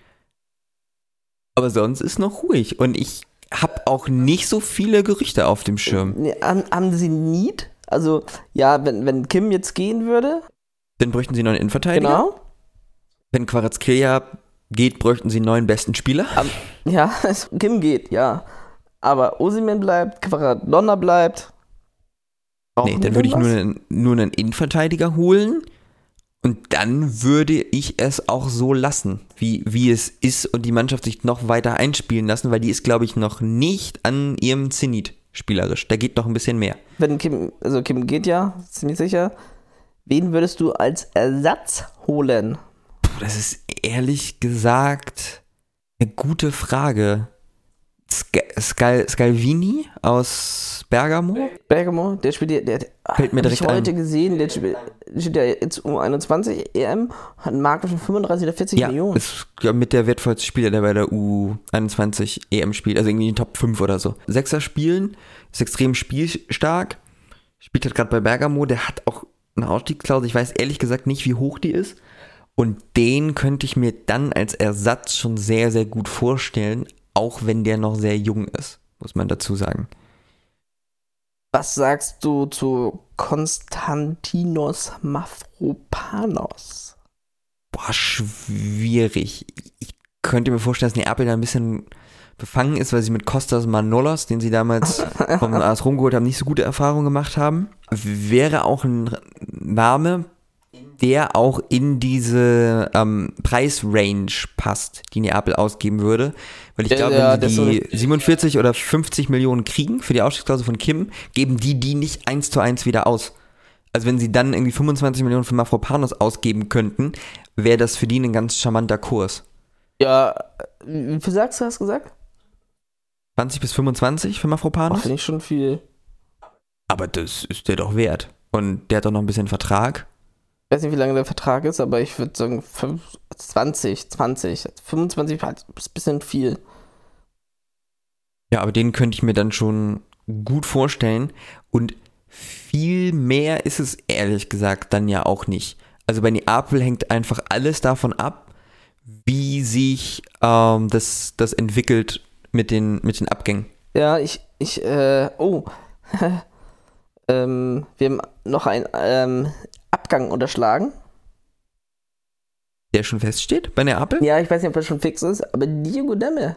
[SPEAKER 1] Aber sonst ist noch ruhig und ich habe auch nicht so viele Gerüchte auf dem Schirm.
[SPEAKER 2] Haben sie Need? Also, ja, wenn Kim jetzt gehen würde?
[SPEAKER 1] Dann bräuchten sie noch einen Innenverteidiger.
[SPEAKER 2] Genau.
[SPEAKER 1] Wenn Kvaratskhelia geht, bräuchten sie einen neuen besten Spieler.
[SPEAKER 2] Ja, Kim geht, ja. Aber Osimhen bleibt, Kvaradonna bleibt.
[SPEAKER 1] Nee, dann würde ich nur einen Innenverteidiger holen und dann würde ich es auch so lassen, wie es ist und die Mannschaft sich noch weiter einspielen lassen, weil die ist, glaube ich, noch nicht an ihrem Zenit spielerisch. Da geht noch ein bisschen mehr.
[SPEAKER 2] Wenn Kim geht ja, ziemlich sicher. Wen würdest du als Ersatz holen?
[SPEAKER 1] Das ist ehrlich gesagt eine gute Frage. Scalvini aus Bergamo?
[SPEAKER 2] Bergamo, der spielt, der
[SPEAKER 1] fällt mir direkt
[SPEAKER 2] ich heute gesehen, der spielt ja jetzt U21 EM, hat einen Markt von 35 oder 40 Millionen.
[SPEAKER 1] Ja, ist mit der wertvollste Spieler, der bei der U21 EM spielt, also irgendwie in den Top 5 oder so. Sechser spielen, ist extrem spielstark, spielt halt gerade bei Bergamo, der hat auch eine Ausstiegsklausel, ich weiß ehrlich gesagt nicht, wie hoch die ist. Und den könnte ich mir dann als Ersatz schon sehr, sehr gut vorstellen, auch wenn der noch sehr jung ist, muss man dazu sagen.
[SPEAKER 2] Was sagst du zu Konstantinos Mavropanos?
[SPEAKER 1] Boah, schwierig. Ich könnte mir vorstellen, dass Neapel da ein bisschen befangen ist, weil sie mit Kostas Manolas, den sie damals vom AS Rom geholt haben, nicht so gute Erfahrungen gemacht haben. Wäre auch ein Name, der auch in diese Preisrange passt, die Neapel ausgeben würde. Weil ich glaube, wenn sie die 47 oder 50 Millionen kriegen für die Ausstiegsklausel von Kim, geben die nicht 1:1 wieder aus. Also wenn sie dann irgendwie 25 Millionen für Mavropanos ausgeben könnten, wäre das für die ein ganz charmanter Kurs.
[SPEAKER 2] Ja, wie viel hast du gesagt?
[SPEAKER 1] 20 bis 25 für Mavropanos?
[SPEAKER 2] Finde ich schon viel.
[SPEAKER 1] Aber das ist der doch wert. Und der hat doch noch ein bisschen Vertrag.
[SPEAKER 2] Ich weiß nicht, wie lange der Vertrag ist, aber ich würde sagen 20. 25 ist ein bisschen viel.
[SPEAKER 1] Ja, aber den könnte ich mir dann schon gut vorstellen. Und viel mehr ist es ehrlich gesagt dann ja auch nicht. Also bei Neapel hängt einfach alles davon ab, wie sich das entwickelt mit den Abgängen.
[SPEAKER 2] Ja, wir haben noch einen Abgang unterschlagen.
[SPEAKER 1] Der schon feststeht bei Neapel?
[SPEAKER 2] Ja, ich weiß nicht, ob das schon fix ist, aber Diego Demme.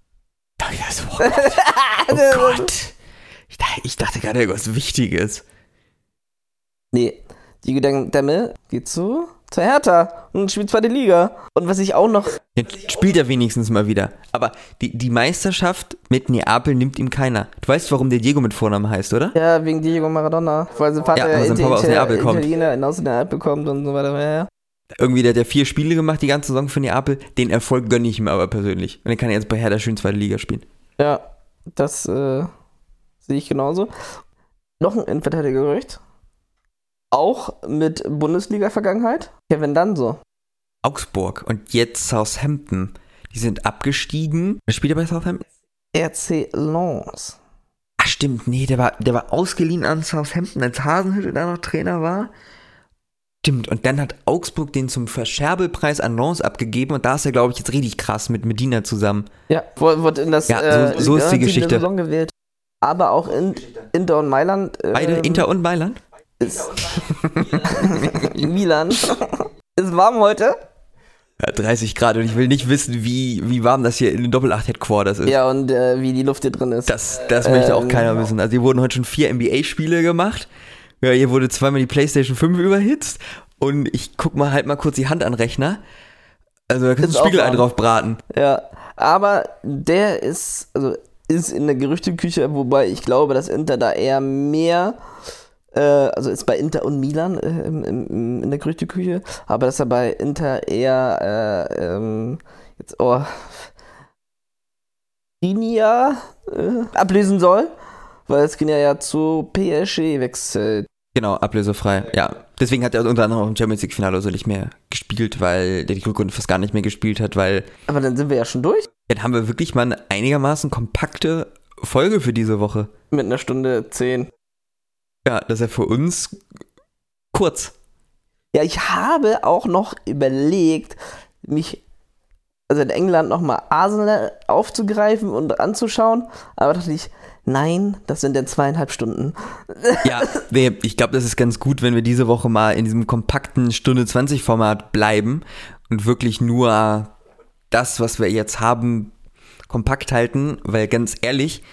[SPEAKER 1] Oh Gott. Ich dachte gerade irgendwas Wichtiges.
[SPEAKER 2] Nee, Diego Demme geht zur Hertha und spielt zweite Liga. Und was ich auch noch...
[SPEAKER 1] Jetzt spielt er wenigstens mal wieder. Aber die Meisterschaft mit Neapel nimmt ihm keiner. Du weißt, warum der Diego mit Vornamen heißt, oder?
[SPEAKER 2] Ja, wegen Diego Maradona. Weil sein Vater
[SPEAKER 1] aus Neapel kommt.
[SPEAKER 2] Italiener aus Neapel kommt und so weiter. Ja.
[SPEAKER 1] Irgendwie, der hat ja 4 Spiele gemacht die ganze Saison für Neapel. Den Erfolg gönne ich ihm aber persönlich. Und dann kann er jetzt bei Hertha schön zweite Liga spielen.
[SPEAKER 2] Ja, das sehe ich genauso. Noch ein Innenverteidigergerücht. Auch mit Bundesliga-Vergangenheit. Kevin Danso.
[SPEAKER 1] Augsburg und jetzt Southampton. Die sind abgestiegen. Wer spielt er bei Southampton?
[SPEAKER 2] RC Lens.
[SPEAKER 1] Ach stimmt, nee, der war ausgeliehen an Southampton, als Hasenhüttl da noch Trainer war. Stimmt, und dann hat Augsburg den zum Verscherbelpreis an Lens abgegeben und da ist er, glaube ich, jetzt richtig krass mit Medina zusammen.
[SPEAKER 2] Ja, wurde in das
[SPEAKER 1] so ist die Geschichte.
[SPEAKER 2] Saison gewählt. Aber auch in Inter und Mailand.
[SPEAKER 1] Beide Inter und Mailand?
[SPEAKER 2] Milan. Ist warm heute.
[SPEAKER 1] Ja, 30 Grad und ich will nicht wissen, wie warm das hier in den Doppel-8-Headquarters ist.
[SPEAKER 2] Ja, und wie die Luft hier drin ist.
[SPEAKER 1] Das möchte auch keiner wissen. Also hier wurden heute schon 4 NBA-Spiele gemacht. Ja, hier wurde zweimal die PlayStation 5 überhitzt. Und ich guck mal halt mal kurz die Hand an den Rechner. Also da kannst du Spiegelei drauf braten.
[SPEAKER 2] Ja, aber der ist in der Gerüchteküche, wobei ich glaube, dass Inter da eher mehr... also ist bei Inter und Milan in der Gerüchteküche, aber dass er bei Inter eher ablösen soll, weil Skriniar ja zu PSG wechselt.
[SPEAKER 1] Genau, ablösefrei, ja. Deswegen hat er unter anderem auch im Champions League-Finale so nicht mehr gespielt, weil der die Rückrunde fast gar nicht mehr gespielt hat, weil...
[SPEAKER 2] Aber dann sind wir ja schon durch.
[SPEAKER 1] Dann haben wir wirklich mal eine einigermaßen kompakte Folge für diese Woche.
[SPEAKER 2] Mit 1:10.
[SPEAKER 1] Ja, das ist ja für uns kurz.
[SPEAKER 2] Ja, ich habe auch noch überlegt, mich in England nochmal Arsenal aufzugreifen und anzuschauen, aber dachte ich, nein, das sind dann 2,5 Stunden.
[SPEAKER 1] Ja, ich glaube, das ist ganz gut, wenn wir diese Woche mal in diesem kompakten Stunde 20 Format bleiben und wirklich nur das, was wir jetzt haben, kompakt halten, weil ganz ehrlich,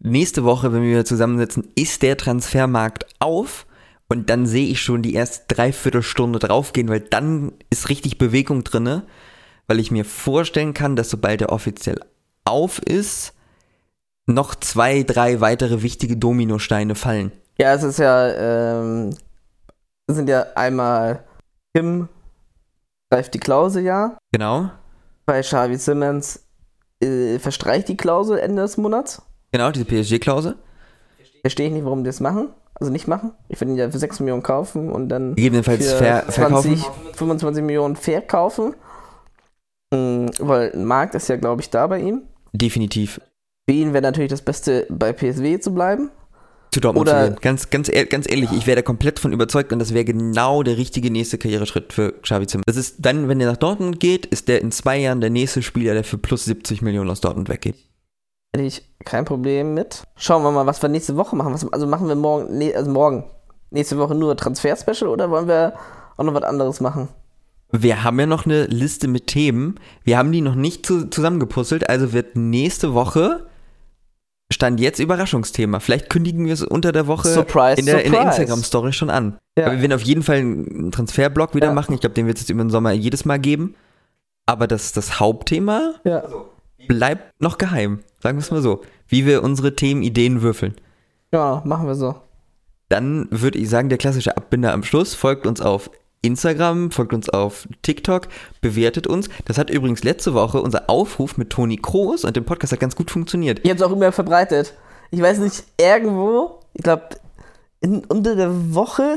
[SPEAKER 1] nächste Woche, wenn wir wieder zusammensitzen, ist der Transfermarkt auf und dann sehe ich schon die erste Dreiviertelstunde draufgehen, weil dann ist richtig Bewegung drinne, weil ich mir vorstellen kann, dass sobald er offiziell auf ist, noch 2, 3 weitere wichtige Dominosteine fallen.
[SPEAKER 2] Ja, es ist ja, es sind ja einmal Kim greift die Klausel ja.
[SPEAKER 1] Genau.
[SPEAKER 2] Bei Xavi Simons verstreicht die Klausel Ende des Monats.
[SPEAKER 1] Genau, diese PSG-Klausel.
[SPEAKER 2] Verstehe ich nicht, warum die das machen. Also nicht machen. Ich würde ihn ja für 6 Millionen kaufen und dann
[SPEAKER 1] gegebenenfalls
[SPEAKER 2] für
[SPEAKER 1] verkaufen.
[SPEAKER 2] 25 Millionen verkaufen. Weil ein Markt ist ja, glaube ich, da bei ihm.
[SPEAKER 1] Definitiv.
[SPEAKER 2] Für ihn wäre natürlich das Beste, bei PSW zu bleiben.
[SPEAKER 1] Zu Dortmund zu gehen. Ganz ehrlich, ich wäre da komplett von überzeugt und das wäre genau der richtige nächste Karriereschritt für Xavi Simons. Das ist dann, wenn er nach Dortmund geht, ist der in 2 Jahren der nächste Spieler, der für plus 70 Millionen aus Dortmund weggeht.
[SPEAKER 2] Hätte ich kein Problem mit. Schauen wir mal, was wir nächste Woche machen. Also machen wir morgen, nächste Woche nur Transfer-Special oder wollen wir auch noch was anderes machen?
[SPEAKER 1] Wir haben ja noch eine Liste mit Themen. Wir haben die noch nicht zusammengepuzzelt, also wird nächste Woche Stand jetzt Überraschungsthema. Vielleicht kündigen wir es unter der Woche in der Instagram-Story schon an. Ja. Aber wir werden auf jeden Fall einen Transferblock wieder machen. Ich glaube, den wird es jetzt über den Sommer jedes Mal geben. Aber das Hauptthema bleibt noch geheim. Sagen wir es mal so. Wie wir unsere Themenideen würfeln.
[SPEAKER 2] Ja, machen wir so.
[SPEAKER 1] Dann würde ich sagen, der klassische Abbinder am Schluss. Folgt uns auf Instagram, folgt uns auf TikTok, bewertet uns. Das hat übrigens letzte Woche unser Aufruf mit Toni Kroos und dem Podcast hat ganz gut funktioniert.
[SPEAKER 2] Ich habe es auch immer verbreitet. Ich weiß nicht, irgendwo, ich glaube, unter der Woche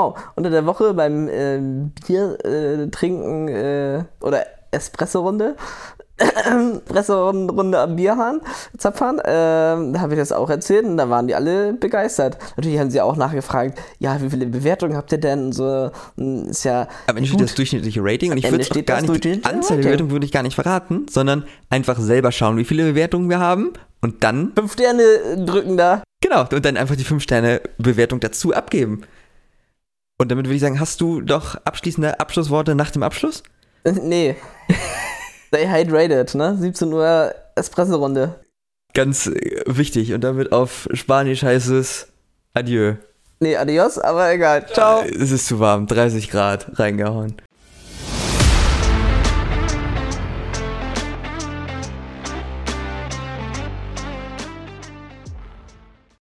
[SPEAKER 2] beim Bier trinken oder Espresso-Runde am Bierhahn, Zapfhahn, da habe ich das auch erzählt und da waren die alle begeistert. Natürlich haben sie auch nachgefragt, ja, wie viele Bewertungen habt ihr denn? So, ist ja
[SPEAKER 1] am Ende steht das durchschnittliche Rating und ich würde es gar nicht, die Anzahl der Bewertungen würde ich gar nicht verraten, sondern einfach selber schauen, wie viele Bewertungen wir haben und dann
[SPEAKER 2] 5 Sterne drücken da.
[SPEAKER 1] Genau, und dann einfach die 5-Sterne-Bewertung dazu abgeben. Und damit würde ich sagen, hast du doch abschließende Abschlussworte nach dem Abschluss?
[SPEAKER 2] Nee. Stay hydrated, ne? 17 Uhr Espresso-Runde.
[SPEAKER 1] Ganz wichtig. Und damit auf Spanisch heißt es Adieu.
[SPEAKER 2] Nee, adios, aber egal. Ciao.
[SPEAKER 1] Es ist zu warm. 30 Grad reingehauen.